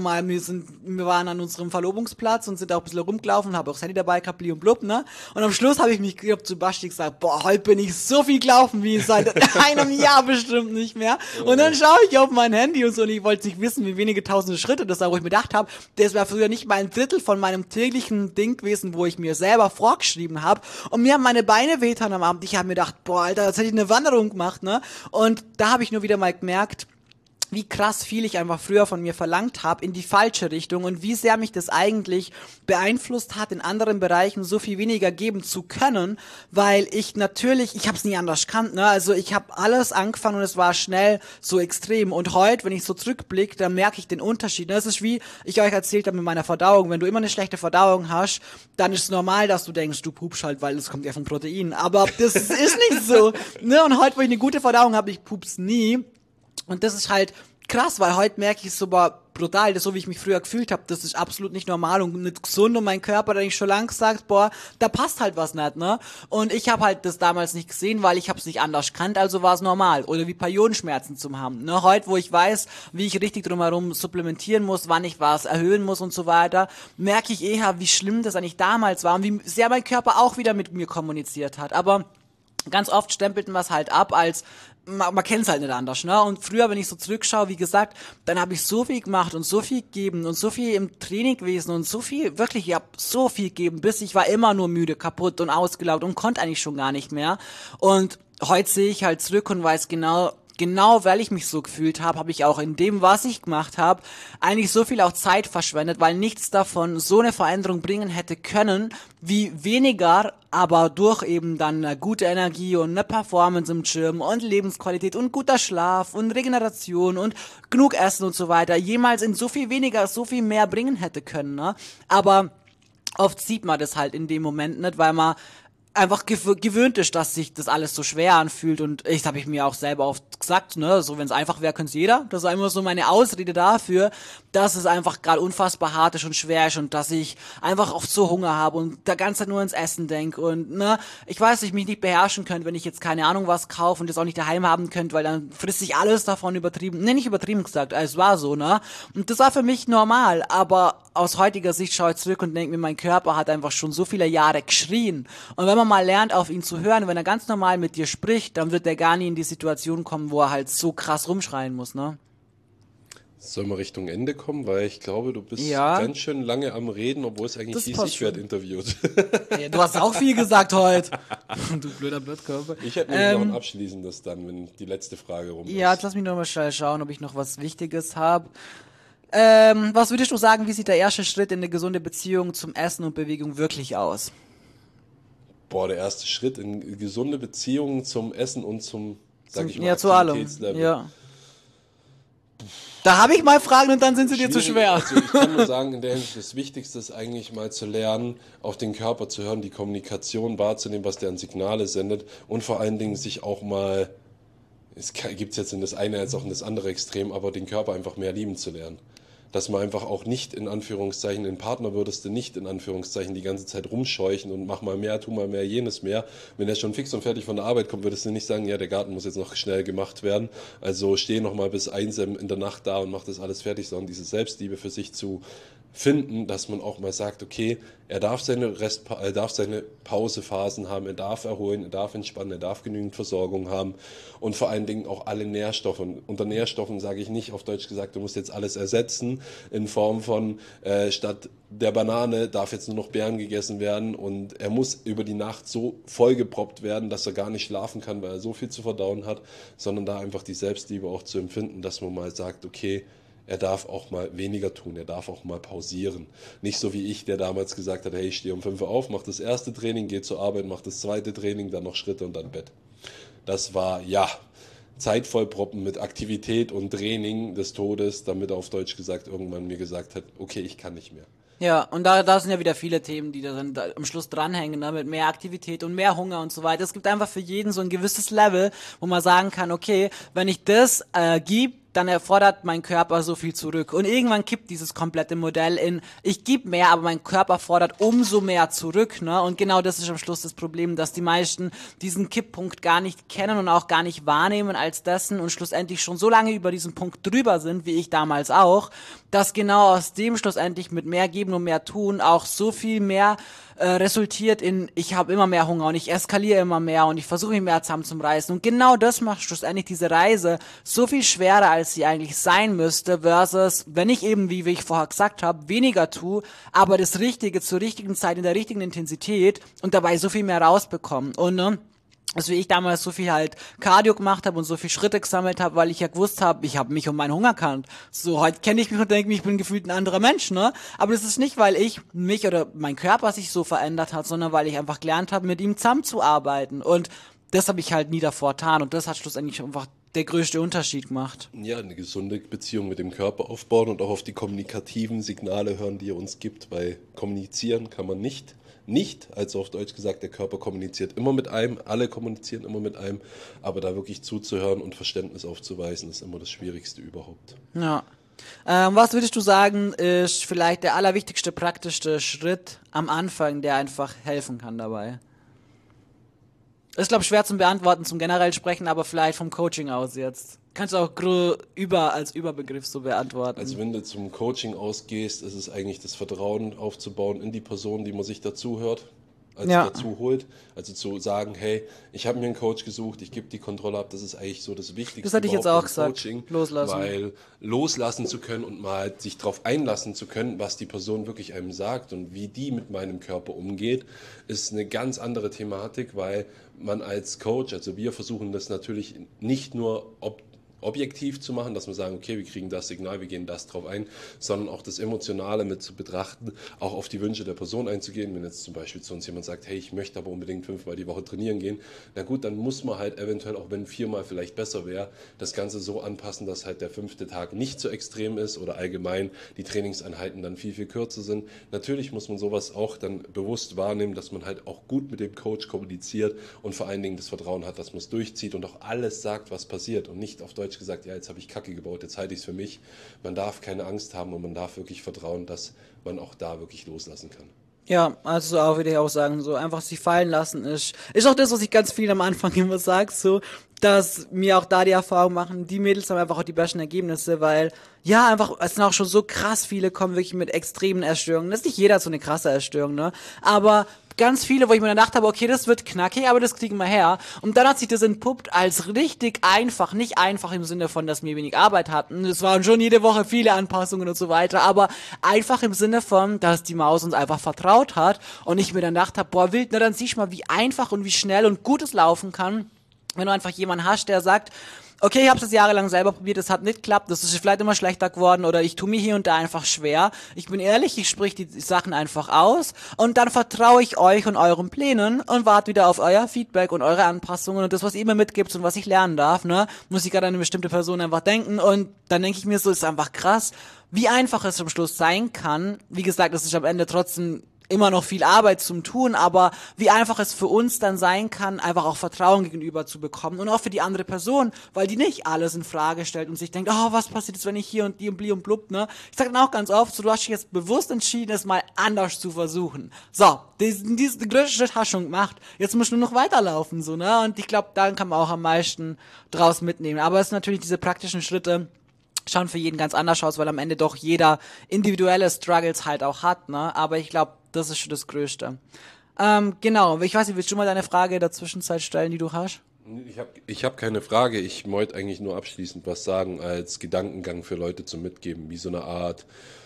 wir waren an unserem Verlobungsplatz und sind auch ein bisschen rumgelaufen, habe auch das Handy dabei gehabt, bli und blub, ne? Und am Schluss habe ich mich zu Basti gesagt, boah, heute bin ich so viel gelaufen wie seit einem Jahr bestimmt nicht mehr. Und dann schaue ich auf mein Handy und so und ich wollte nicht wissen, wie wenige tausende Schritte das war, wo ich mir gedacht habe, das wäre früher nicht mal ein Drittel von meinem täglichen Ding gewesen, wo ich mir selber vorgeschrieben habe. Und mir haben meine Beine wehgetan am Abend. Ich habe mir gedacht, boah, Alter, jetzt hätte ich eine Wanderung gemacht, ne? Und da habe ich nur wieder mal gemerkt, wie krass viel ich einfach früher von mir verlangt habe in die falsche Richtung und wie sehr mich das eigentlich beeinflusst hat, in anderen Bereichen so viel weniger geben zu können, weil ich habe es nie anders gekannt, ne? Also ich habe alles angefangen und es war schnell so extrem und heute, wenn ich so zurückblicke, dann merke ich den Unterschied. Das ist wie ich euch erzählt habe mit meiner Verdauung. Wenn du immer eine schlechte Verdauung hast, dann ist es normal, dass du denkst, du pupst halt, weil es kommt ja von Protein. Aber das ist nicht so, ne? Und heute, wo ich eine gute Verdauung habe, ich pups nie. Und das ist halt krass, weil heute merke ich es so brutal, das so wie ich mich früher gefühlt habe, das ist absolut nicht normal und nicht gesund und mein Körper, der ich schon lange gesagt, da passt halt was nicht, ne? Und ich habe halt das damals nicht gesehen, weil ich habe es nicht anders gekannt, also war es normal. Oder wie Periodenschmerzen zu haben, ne? Heute, wo ich weiß, wie ich richtig drumherum supplementieren muss, wann ich was erhöhen muss und so weiter, merke ich eher, wie schlimm das eigentlich damals war und wie sehr mein Körper auch wieder mit mir kommuniziert hat. Aber ganz oft stempelten wir es halt ab als man kennt es halt nicht anders, ne? Und früher, wenn ich so zurückschaue, wie gesagt, dann habe ich so viel gemacht und so viel gegeben und so viel im Training gewesen und so viel, wirklich, ich habe so viel gegeben, bis ich war immer nur müde, kaputt und ausgelaugt und konnte eigentlich schon gar nicht mehr. Und heute sehe ich halt zurück und weiß genau, weil ich mich so gefühlt habe, habe ich auch in dem, was ich gemacht habe, eigentlich so viel auch Zeit verschwendet, weil nichts davon so eine Veränderung bringen hätte können, wie weniger, aber durch eben dann eine gute Energie und eine Performance im Gym und Lebensqualität und guter Schlaf und Regeneration und genug Essen und so weiter, jemals in so viel weniger, so viel mehr bringen hätte können, ne? Aber oft sieht man das halt in dem Moment nicht, weil man einfach gewöhnt ist, dass sich das alles so schwer anfühlt und ich habe ich mir auch selber oft gesagt, ne, so wenn es einfach wäre, könnte es jeder. Das ist immer so meine Ausrede dafür, dass es einfach gerade unfassbar hart ist und schwer ist und dass ich einfach oft so Hunger habe und der ganze Zeit nur ins Essen denke und ne, ich weiß, ich mich nicht beherrschen könnte, wenn ich jetzt keine Ahnung was kaufe und das auch nicht daheim haben könnte, weil dann frisst sich alles davon übertrieben. Ne, nicht übertrieben gesagt, es war so, ne? Und das war für mich normal, aber aus heutiger Sicht schaue ich zurück und denke mir, mein Körper hat einfach schon so viele Jahre geschrien und wenn man mal lernt, auf ihn zu hören, wenn er ganz normal mit dir spricht, dann wird er gar nie in die Situation kommen, wo er halt so krass rumschreien muss, ne? Sollen wir Richtung Ende kommen? Weil ich glaube, du bist Ja. ganz schön lange am Reden, obwohl es eigentlich Das hieß, passt ich werde interviewt. Ey, du hast auch viel gesagt heute. Du blöder Blödkörper. Ich hätte nämlich noch ein abschließendes dann, wenn die letzte Frage rum ist. Ja, jetzt lass mich noch mal schnell schauen, ob ich noch was Wichtiges habe. Was würdest du sagen, wie sieht der erste Schritt in eine gesunde Beziehung zum Essen und Bewegung wirklich aus? Boah, der erste Schritt in gesunde Beziehungen zum Essen und zum, sag ich mal, Ja, zu allem. Aktivitätslevel. Ja. Da habe ich mal Fragen und dann sind sie dir zu schwer. Also ich kann nur sagen, in der Hinsicht, das Wichtigste ist eigentlich mal zu lernen, auf den Körper zu hören, die Kommunikation wahrzunehmen, was der an Signale sendet und vor allen Dingen sich auch mal, es gibt jetzt in das eine als auch in das andere Extrem, aber den Körper einfach mehr lieben zu lernen. Dass man einfach auch nicht in Anführungszeichen, den Partner würdest du nicht in Anführungszeichen die ganze Zeit rumscheuchen und mach mal mehr, tu mal mehr, jenes mehr. Wenn er schon fix und fertig von der Arbeit kommt, würdest du nicht sagen, ja, der Garten muss jetzt noch schnell gemacht werden. Also steh noch mal bis 1 in der Nacht da und mach das alles fertig, sondern diese Selbstliebe für sich zu finden, dass man auch mal sagt, okay, er darf seine Pausephasen haben, er darf erholen, er darf entspannen, er darf genügend Versorgung haben und vor allen Dingen auch alle Nährstoffe. Unter Nährstoffen sage ich nicht auf Deutsch gesagt, du musst jetzt alles ersetzen in Form von statt der Banane darf jetzt nur noch Beeren gegessen werden und er muss über die Nacht so vollgeproppt werden, dass er gar nicht schlafen kann, weil er so viel zu verdauen hat, sondern da einfach die Selbstliebe auch zu empfinden, dass man mal sagt, okay, er darf auch mal weniger tun, er darf auch mal pausieren. Nicht so wie ich, der damals gesagt hat, hey, ich stehe um 5 Uhr auf, mach das erste Training, gehe zur Arbeit, mach das zweite Training, dann noch Schritte und dann Bett. Das war, ja, Zeit vollproppen mit Aktivität und Training des Todes, damit er auf Deutsch gesagt irgendwann mir gesagt hat, okay, ich kann nicht mehr. Ja, und da sind ja wieder viele Themen, die da dann am Schluss dranhängen, ne, mit mehr Aktivität und mehr Hunger und so weiter. Es gibt einfach für jeden so ein gewisses Level, wo man sagen kann, okay, wenn ich das gebe, dann erfordert mein Körper so viel zurück. Und irgendwann kippt dieses komplette Modell in, ich gebe mehr, aber mein Körper fordert umso mehr zurück, ne? Und genau das ist am Schluss das Problem, dass die meisten diesen Kipppunkt gar nicht kennen und auch gar nicht wahrnehmen als dessen und schlussendlich schon so lange über diesen Punkt drüber sind, wie ich damals auch, dass genau aus dem schlussendlich mit mehr geben und mehr tun auch so viel mehr resultiert in, ich habe immer mehr Hunger und ich eskaliere immer mehr und ich versuche mich mehr zusammenzureißen. Und genau das macht schlussendlich diese Reise so viel schwerer, als sie eigentlich sein müsste, versus, wenn ich eben, wie ich vorher gesagt habe, weniger tue, aber das Richtige zur richtigen Zeit in der richtigen Intensität und dabei so viel mehr rausbekomme. Und Also wie ich damals so viel halt Cardio gemacht habe und so viel Schritte gesammelt habe, weil ich ja gewusst habe, ich habe mich und meinen Hunger kannt. So, heute kenne ich mich und denke mir, ich bin gefühlt ein anderer Mensch, ne? Aber das ist nicht, weil ich mich oder mein Körper sich so verändert hat, sondern weil ich einfach gelernt habe, mit ihm zusammenzuarbeiten. Und das habe ich halt nie davor getan. Und das hat schlussendlich einfach der größte Unterschied gemacht. Ja, eine gesunde Beziehung mit dem Körper aufbauen und auch auf die kommunikativen Signale hören, die er uns gibt, weil kommunizieren kann man nicht, also auf Deutsch gesagt, der Körper kommuniziert immer mit einem, alle kommunizieren immer mit einem, aber da wirklich zuzuhören und Verständnis aufzuweisen, ist immer das Schwierigste überhaupt. Ja. Was würdest du sagen, ist vielleicht der allerwichtigste, praktischste Schritt am Anfang, der einfach helfen kann dabei? Ist, glaube ich, schwer zum Beantworten, zum generell sprechen, aber vielleicht vom Coaching aus jetzt. Kannst du auch als Überbegriff so beantworten. Also wenn du zum Coaching ausgehst, ist es eigentlich das Vertrauen aufzubauen in die Person, die man sich dazu hört, dazu holt. Also zu sagen, hey, ich habe mir einen Coach gesucht, ich gebe die Kontrolle ab, das ist eigentlich so das Wichtigste. Das hätte ich jetzt auch gesagt, Coaching, loslassen. weil loslassen zu können und mal sich darauf einlassen zu können, was die Person wirklich einem sagt und wie die mit meinem Körper umgeht, ist eine ganz andere Thematik, weil man als Coach, also wir versuchen das natürlich nicht nur objektiv zu machen, dass wir sagen, okay, wir kriegen das Signal, wir gehen das drauf ein, sondern auch das Emotionale mit zu betrachten, auch auf die Wünsche der Person einzugehen. Wenn jetzt zum Beispiel zu uns jemand sagt, hey, ich möchte aber unbedingt 5-mal die Woche trainieren gehen, na gut, dann muss man halt eventuell, auch wenn 4-mal vielleicht besser wäre, das Ganze so anpassen, dass halt der 5. Tag nicht so extrem ist oder allgemein die Trainingseinheiten dann viel, viel kürzer sind. Natürlich muss man sowas auch dann bewusst wahrnehmen, dass man halt auch gut mit dem Coach kommuniziert und vor allen Dingen das Vertrauen hat, dass man es durchzieht und auch alles sagt, was passiert und nicht auf Deutsch gesagt, ja, jetzt habe ich Kacke gebaut, jetzt halte ich es für mich. Man darf keine Angst haben und man darf wirklich vertrauen, dass man auch da wirklich loslassen kann. Ja, also auch würde ich auch sagen, so einfach sich fallen lassen ist auch das, was ich ganz viel am Anfang immer sage, so, dass mir auch da die Erfahrung machen, die Mädels haben einfach auch die besten Ergebnisse, weil, ja, einfach, es sind auch schon so krass viele, kommen wirklich mit extremen Erstörungen. Das ist nicht jeder so eine krasse Erstörung, ne? Aber ganz viele, wo ich mir gedacht habe, okay, das wird knackig, aber das kriegen wir her. Und dann hat sich das entpuppt als richtig einfach, nicht einfach im Sinne von, dass wir wenig Arbeit hatten. Es waren schon jede Woche viele Anpassungen und so weiter, aber einfach im Sinne von, dass die Maus uns einfach vertraut hat und ich mir dann gedacht habe, boah, wild, na dann siehst du mal, wie einfach und wie schnell und gut es laufen kann, wenn du einfach jemanden hast, der sagt, okay, ich habe es jahrelang selber probiert, es hat nicht geklappt, das ist vielleicht immer schlechter geworden oder ich tue mir hier und da einfach schwer. Ich bin ehrlich, ich sprich die Sachen einfach aus und dann vertraue ich euch und euren Plänen und warte wieder auf euer Feedback und eure Anpassungen und das, was ihr mir mitgibt und was ich lernen darf, ne, muss ich gerade an eine bestimmte Person einfach denken und dann denke ich mir so, ist einfach krass, wie einfach es am Schluss sein kann. Wie gesagt, es ist am Ende trotzdem immer noch viel Arbeit zum Tun, aber wie einfach es für uns dann sein kann, einfach auch Vertrauen gegenüber zu bekommen und auch für die andere Person, weil die nicht alles in Frage stellt und sich denkt, oh, was passiert jetzt, wenn ich hier und die und bli und blub, ne? Ich sag dann auch ganz oft, so, du hast dich jetzt bewusst entschieden, es mal anders zu versuchen. So, diesen größten Schritt hast du schon gemacht, jetzt musst du nur noch weiterlaufen, so, ne? Und ich glaube, da kann man auch am meisten draus mitnehmen. Aber es sind natürlich diese praktischen Schritte, schauen für jeden ganz anders aus, weil am Ende doch jeder individuelle Struggles halt auch hat, ne? Aber ich glaube, das ist schon das Größte. Genau, ich weiß nicht, willst du mal deine Frage in der Zwischenzeit stellen, die du hast? Ich hab keine Frage, ich wollte eigentlich nur abschließend was sagen als Gedankengang für Leute zum Mitgeben, wie so eine Art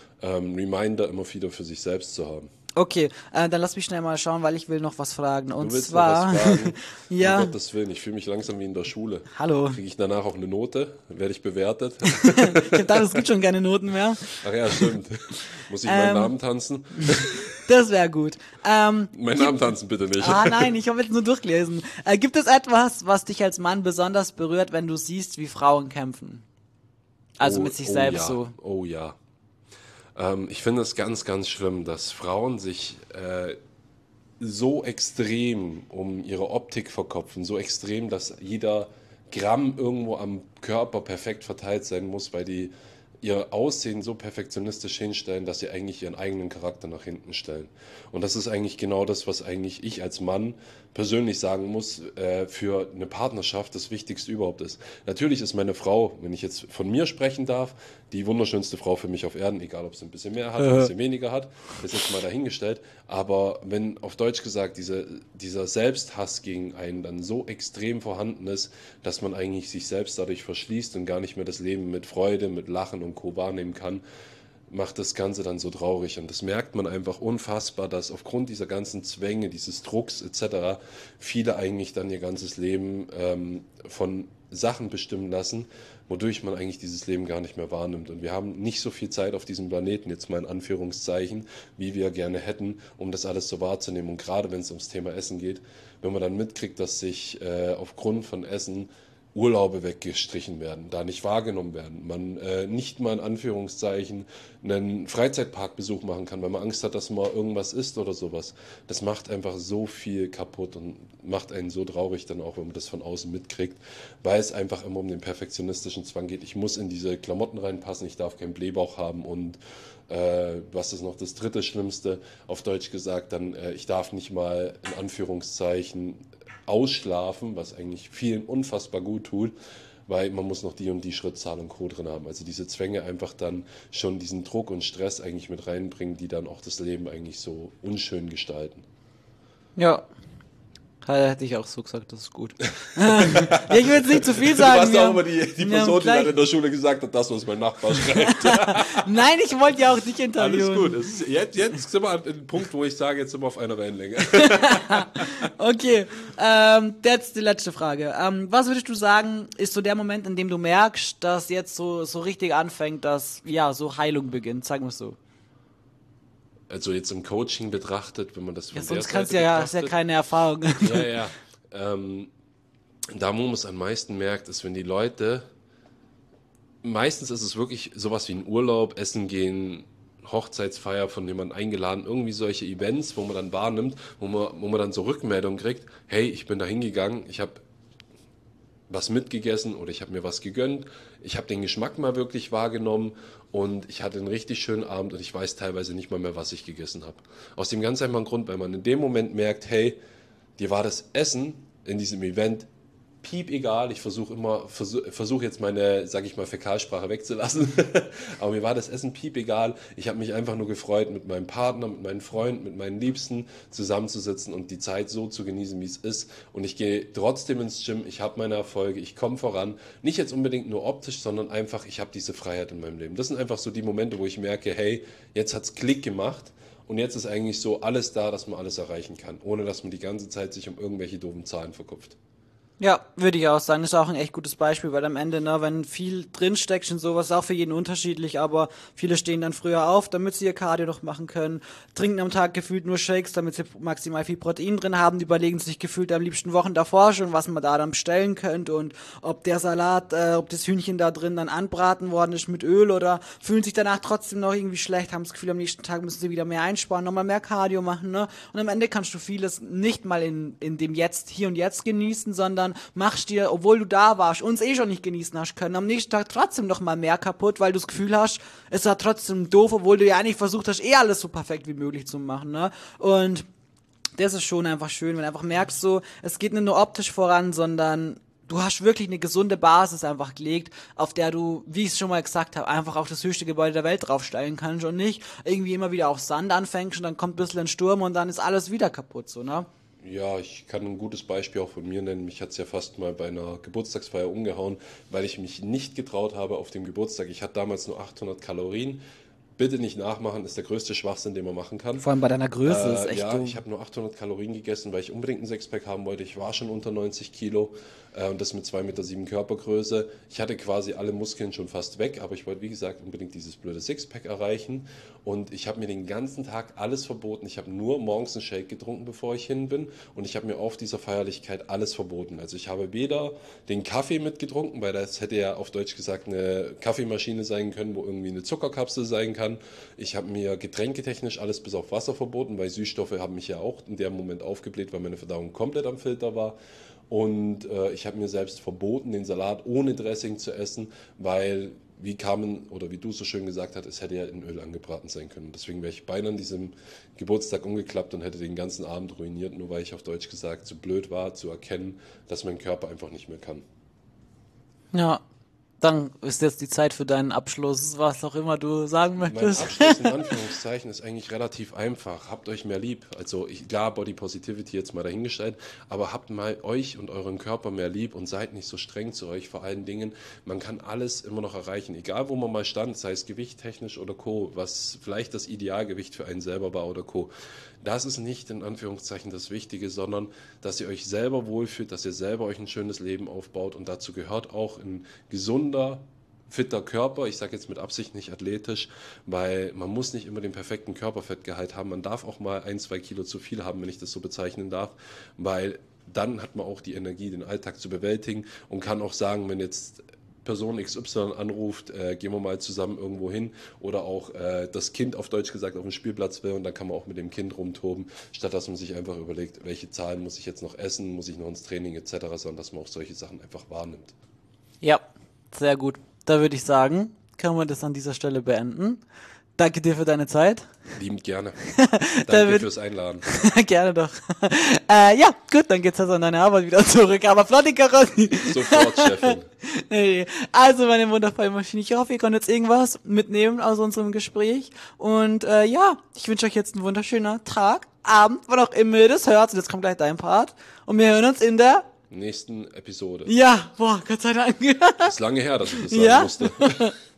Reminder immer wieder für sich selbst zu haben. Okay, dann lass mich schnell mal schauen, weil ich will noch was fragen. Und Du willst zwar, noch was fragen? ja, Um Gottes Willen, ich fühle mich langsam wie in der Schule. Hallo. Kriege ich danach auch eine Note? Werde ich bewertet? Ich hab gedacht, es gibt schon keine Noten mehr. Ach ja, stimmt. Muss ich meinen Namen tanzen? Das wäre gut. Meinen Namen tanzen bitte nicht. Nein, ich habe jetzt nur durchgelesen. Gibt es etwas, was dich als Mann besonders berührt, wenn du siehst, wie Frauen kämpfen? Also mit sich selbst ja. so. Oh ja. Ich finde es ganz, ganz schlimm, dass Frauen sich so extrem um ihre Optik verkopfen, so extrem, dass jeder Gramm irgendwo am Körper perfekt verteilt sein muss, weil die ihr Aussehen so perfektionistisch hinstellen, dass sie eigentlich ihren eigenen Charakter nach hinten stellen. Und das ist eigentlich genau das, was eigentlich ich als Mann persönlich sagen muss, für eine Partnerschaft das Wichtigste überhaupt ist. Natürlich ist meine Frau, wenn ich jetzt von mir sprechen darf, die wunderschönste Frau für mich auf Erden, egal ob sie ein bisschen mehr hat, ein bisschen weniger hat, ist jetzt mal dahingestellt. Aber wenn auf Deutsch gesagt dieser Selbsthass gegen einen dann so extrem vorhanden ist, dass man eigentlich sich selbst dadurch verschließt und gar nicht mehr das Leben mit Freude, mit Lachen und Co. wahrnehmen kann, macht das Ganze dann so traurig. Und das merkt man einfach unfassbar, dass aufgrund dieser ganzen Zwänge, dieses Drucks etc. viele eigentlich dann ihr ganzes Leben von Sachen bestimmen lassen, wodurch man eigentlich dieses Leben gar nicht mehr wahrnimmt. Und wir haben nicht so viel Zeit auf diesem Planeten, jetzt mal in Anführungszeichen, wie wir gerne hätten, um das alles so wahrzunehmen. Und gerade wenn es ums Thema Essen geht, wenn man dann mitkriegt, dass sich aufgrund von Essen Urlaube weggestrichen werden, da nicht wahrgenommen werden, man nicht mal in Anführungszeichen einen Freizeitparkbesuch machen kann, weil man Angst hat, dass man irgendwas isst oder sowas. Das macht einfach so viel kaputt und macht einen so traurig dann auch, wenn man das von außen mitkriegt, weil es einfach immer um den perfektionistischen Zwang geht. Ich muss in diese Klamotten reinpassen, ich darf keinen Blähbauch haben und was ist noch das dritte Schlimmste, auf Deutsch gesagt, dann ich darf nicht mal in Anführungszeichen ausschlafen, was eigentlich vielen unfassbar gut tut, weil man muss noch die und die Schrittzahl und Co. drin haben. Also diese Zwänge einfach dann schon diesen Druck und Stress eigentlich mit reinbringen, die dann auch das Leben eigentlich so unschön gestalten. Ja, hätte ich auch so gesagt, das ist gut. Ja, ich will jetzt nicht zu viel sagen. Du warst auch immer die Person, die dann in der Schule gesagt hat, das, was mein Nachbar schreibt. Nein, ich wollte ja auch dich interviewen. Alles gut. Jetzt sind wir an dem Punkt, wo ich sage, jetzt sind wir auf einer Wellenlänge. Okay, jetzt die letzte Frage. Was würdest du sagen, ist so der Moment, in dem du merkst, dass jetzt so richtig anfängt, dass ja so Heilung beginnt, sagen wir es so. Also jetzt im Coaching betrachtet, wenn man das von Ja, der sonst Seite kannst du ja, betrachtet. hast ja keine Erfahrung. Ja. Da, wo man es am meisten merkt, ist, wenn die Leute, meistens ist es wirklich sowas wie ein Urlaub, Essen gehen, Hochzeitsfeier von jemandem eingeladen, irgendwie solche Events, wo man dann wahrnimmt, wo man dann so Rückmeldungen kriegt, hey, ich bin da hingegangen, ich habe was mitgegessen oder ich habe mir was gegönnt, ich habe den Geschmack mal wirklich wahrgenommen und ich hatte einen richtig schönen Abend und ich weiß teilweise nicht mal mehr, was ich gegessen habe. Aus dem ganz einfachen Grund, weil man in dem Moment merkt, hey, dir war das Essen in diesem Event piep egal, ich versuche jetzt meine, sag ich mal, Fäkalsprache wegzulassen, aber mir war das Essen piep egal, ich habe mich einfach nur gefreut, mit meinem Partner, mit meinen Freunden, mit meinen Liebsten zusammenzusitzen und die Zeit so zu genießen, wie es ist und ich gehe trotzdem ins Gym, ich habe meine Erfolge, ich komme voran, nicht jetzt unbedingt nur optisch, sondern einfach, ich habe diese Freiheit in meinem Leben. Das sind einfach so die Momente, wo ich merke, hey, jetzt hat's Klick gemacht und jetzt ist eigentlich so alles da, dass man alles erreichen kann, ohne dass man die ganze Zeit sich um irgendwelche doofen Zahlen verkupft. Ja, würde ich auch sagen. Ist auch ein echt gutes Beispiel, weil am Ende, ne, wenn viel drinsteckt und sowas, ist auch für jeden unterschiedlich, aber viele stehen dann früher auf, damit sie ihr Cardio noch machen können, trinken am Tag gefühlt nur Shakes, damit sie maximal viel Protein drin haben, die überlegen sich gefühlt am liebsten Wochen davor schon, was man da dann bestellen könnte und ob der Salat, ob das Hühnchen da drin dann anbraten worden ist mit Öl oder fühlen sich danach trotzdem noch irgendwie schlecht, haben das Gefühl, am nächsten Tag müssen sie wieder mehr einsparen, nochmal mehr Cardio machen, ne, und am Ende kannst du vieles nicht mal in dem Jetzt, hier und jetzt genießen, sondern machst dir, obwohl du da warst, uns schon nicht genießen hast können, am nächsten Tag trotzdem noch mal mehr kaputt, weil du das Gefühl hast, es war trotzdem doof, obwohl du ja eigentlich versucht hast, alles so perfekt wie möglich zu machen, ne? Und das ist schon einfach schön, wenn du einfach merkst, so, es geht nicht nur optisch voran, sondern du hast wirklich eine gesunde Basis einfach gelegt, auf der du, wie ich es schon mal gesagt habe, einfach auch das höchste Gebäude der Welt draufsteigen kannst und nicht irgendwie immer wieder auf Sand anfängst und dann kommt ein bisschen ein Sturm und dann ist alles wieder kaputt, so, ne? Ja, ich kann ein gutes Beispiel auch von mir nennen. Mich hat es ja fast mal bei einer Geburtstagsfeier umgehauen, weil ich mich nicht getraut habe auf dem Geburtstag. Ich hatte damals nur 800 Kalorien. Bitte nicht nachmachen, ist der größte Schwachsinn, den man machen kann. Vor allem bei deiner Größe ist echt Ja, dumm. ich habe nur 800 Kalorien gegessen, weil ich unbedingt ein Sixpack haben wollte. Ich war schon unter 90 Kilo und das mit 2,7 Meter Körpergröße. Ich hatte quasi alle Muskeln schon fast weg, aber ich wollte, wie gesagt, unbedingt dieses blöde Sixpack erreichen. Und ich habe mir den ganzen Tag alles verboten. Ich habe nur morgens einen Shake getrunken, bevor ich hin bin. Und ich habe mir auf dieser Feierlichkeit alles verboten. Also ich habe weder den Kaffee mitgetrunken, weil das hätte ja auf Deutsch gesagt eine Kaffeemaschine sein können, wo irgendwie eine Zuckerkapsel sein kann. Ich habe mir getränketechnisch alles bis auf Wasser verboten, weil Süßstoffe haben mich ja auch in dem Moment aufgebläht, weil meine Verdauung komplett am Filter war. Und ich habe mir selbst verboten, den Salat ohne Dressing zu essen, weil wie du so schön gesagt hast, es hätte ja in Öl angebraten sein können. Deswegen wäre ich beinahe an diesem Geburtstag umgeklappt und hätte den ganzen Abend ruiniert, nur weil ich auf Deutsch gesagt zu blöd war, zu erkennen, dass mein Körper einfach nicht mehr kann. Ja, Dann ist jetzt die Zeit für deinen Abschluss, was auch immer du sagen Mein möchtest. Abschluss in Anführungszeichen ist eigentlich relativ einfach. Habt euch mehr lieb. Also klar, Body Positivity jetzt mal dahingestellt, aber habt mal euch und euren Körper mehr lieb und seid nicht so streng zu euch. Vor allen Dingen, man kann alles immer noch erreichen, egal wo man mal stand, sei es gewichttechnisch oder Co., was vielleicht das Idealgewicht für einen selber war oder Co. Das ist nicht in Anführungszeichen das Wichtige, sondern dass ihr euch selber wohlfühlt, dass ihr selber euch ein schönes Leben aufbaut und dazu gehört auch ein gesunder, fitter Körper. Ich sage jetzt mit Absicht nicht athletisch, weil man muss nicht immer den perfekten Körperfettgehalt haben. Man darf auch mal 1, 2 Kilo zu viel haben, wenn ich das so bezeichnen darf, weil dann hat man auch die Energie, den Alltag zu bewältigen und kann auch sagen, wenn jetzt Person XY anruft, gehen wir mal zusammen irgendwo hin oder auch das Kind auf Deutsch gesagt auf dem Spielplatz will und dann kann man auch mit dem Kind rumtoben, statt dass man sich einfach überlegt, welche Zahlen muss ich jetzt noch essen, muss ich noch ins Training etc., sondern dass man auch solche Sachen einfach wahrnimmt. Ja, sehr gut. Da würde ich sagen, können wir das an dieser Stelle beenden. Danke dir für deine Zeit. Liebend gerne. Da Danke wird- fürs Einladen. Gerne doch. Ja, gut, dann geht's also an deine Arbeit wieder zurück. Aber flotti Karotti. Sofort, Chefin. Nee. Also, meine wundervollen Maschinen, ich hoffe, ihr konntet jetzt irgendwas mitnehmen aus unserem Gespräch. Und ja, ich wünsche euch jetzt einen wunderschönen Tag, Abend, wann auch immer ihr das hört. Und jetzt kommt gleich dein Part. Und wir hören uns in der... Nächsten Episode. Ja, boah, Gott sei Dank. Ist lange her, dass ich das sagen Ja? musste.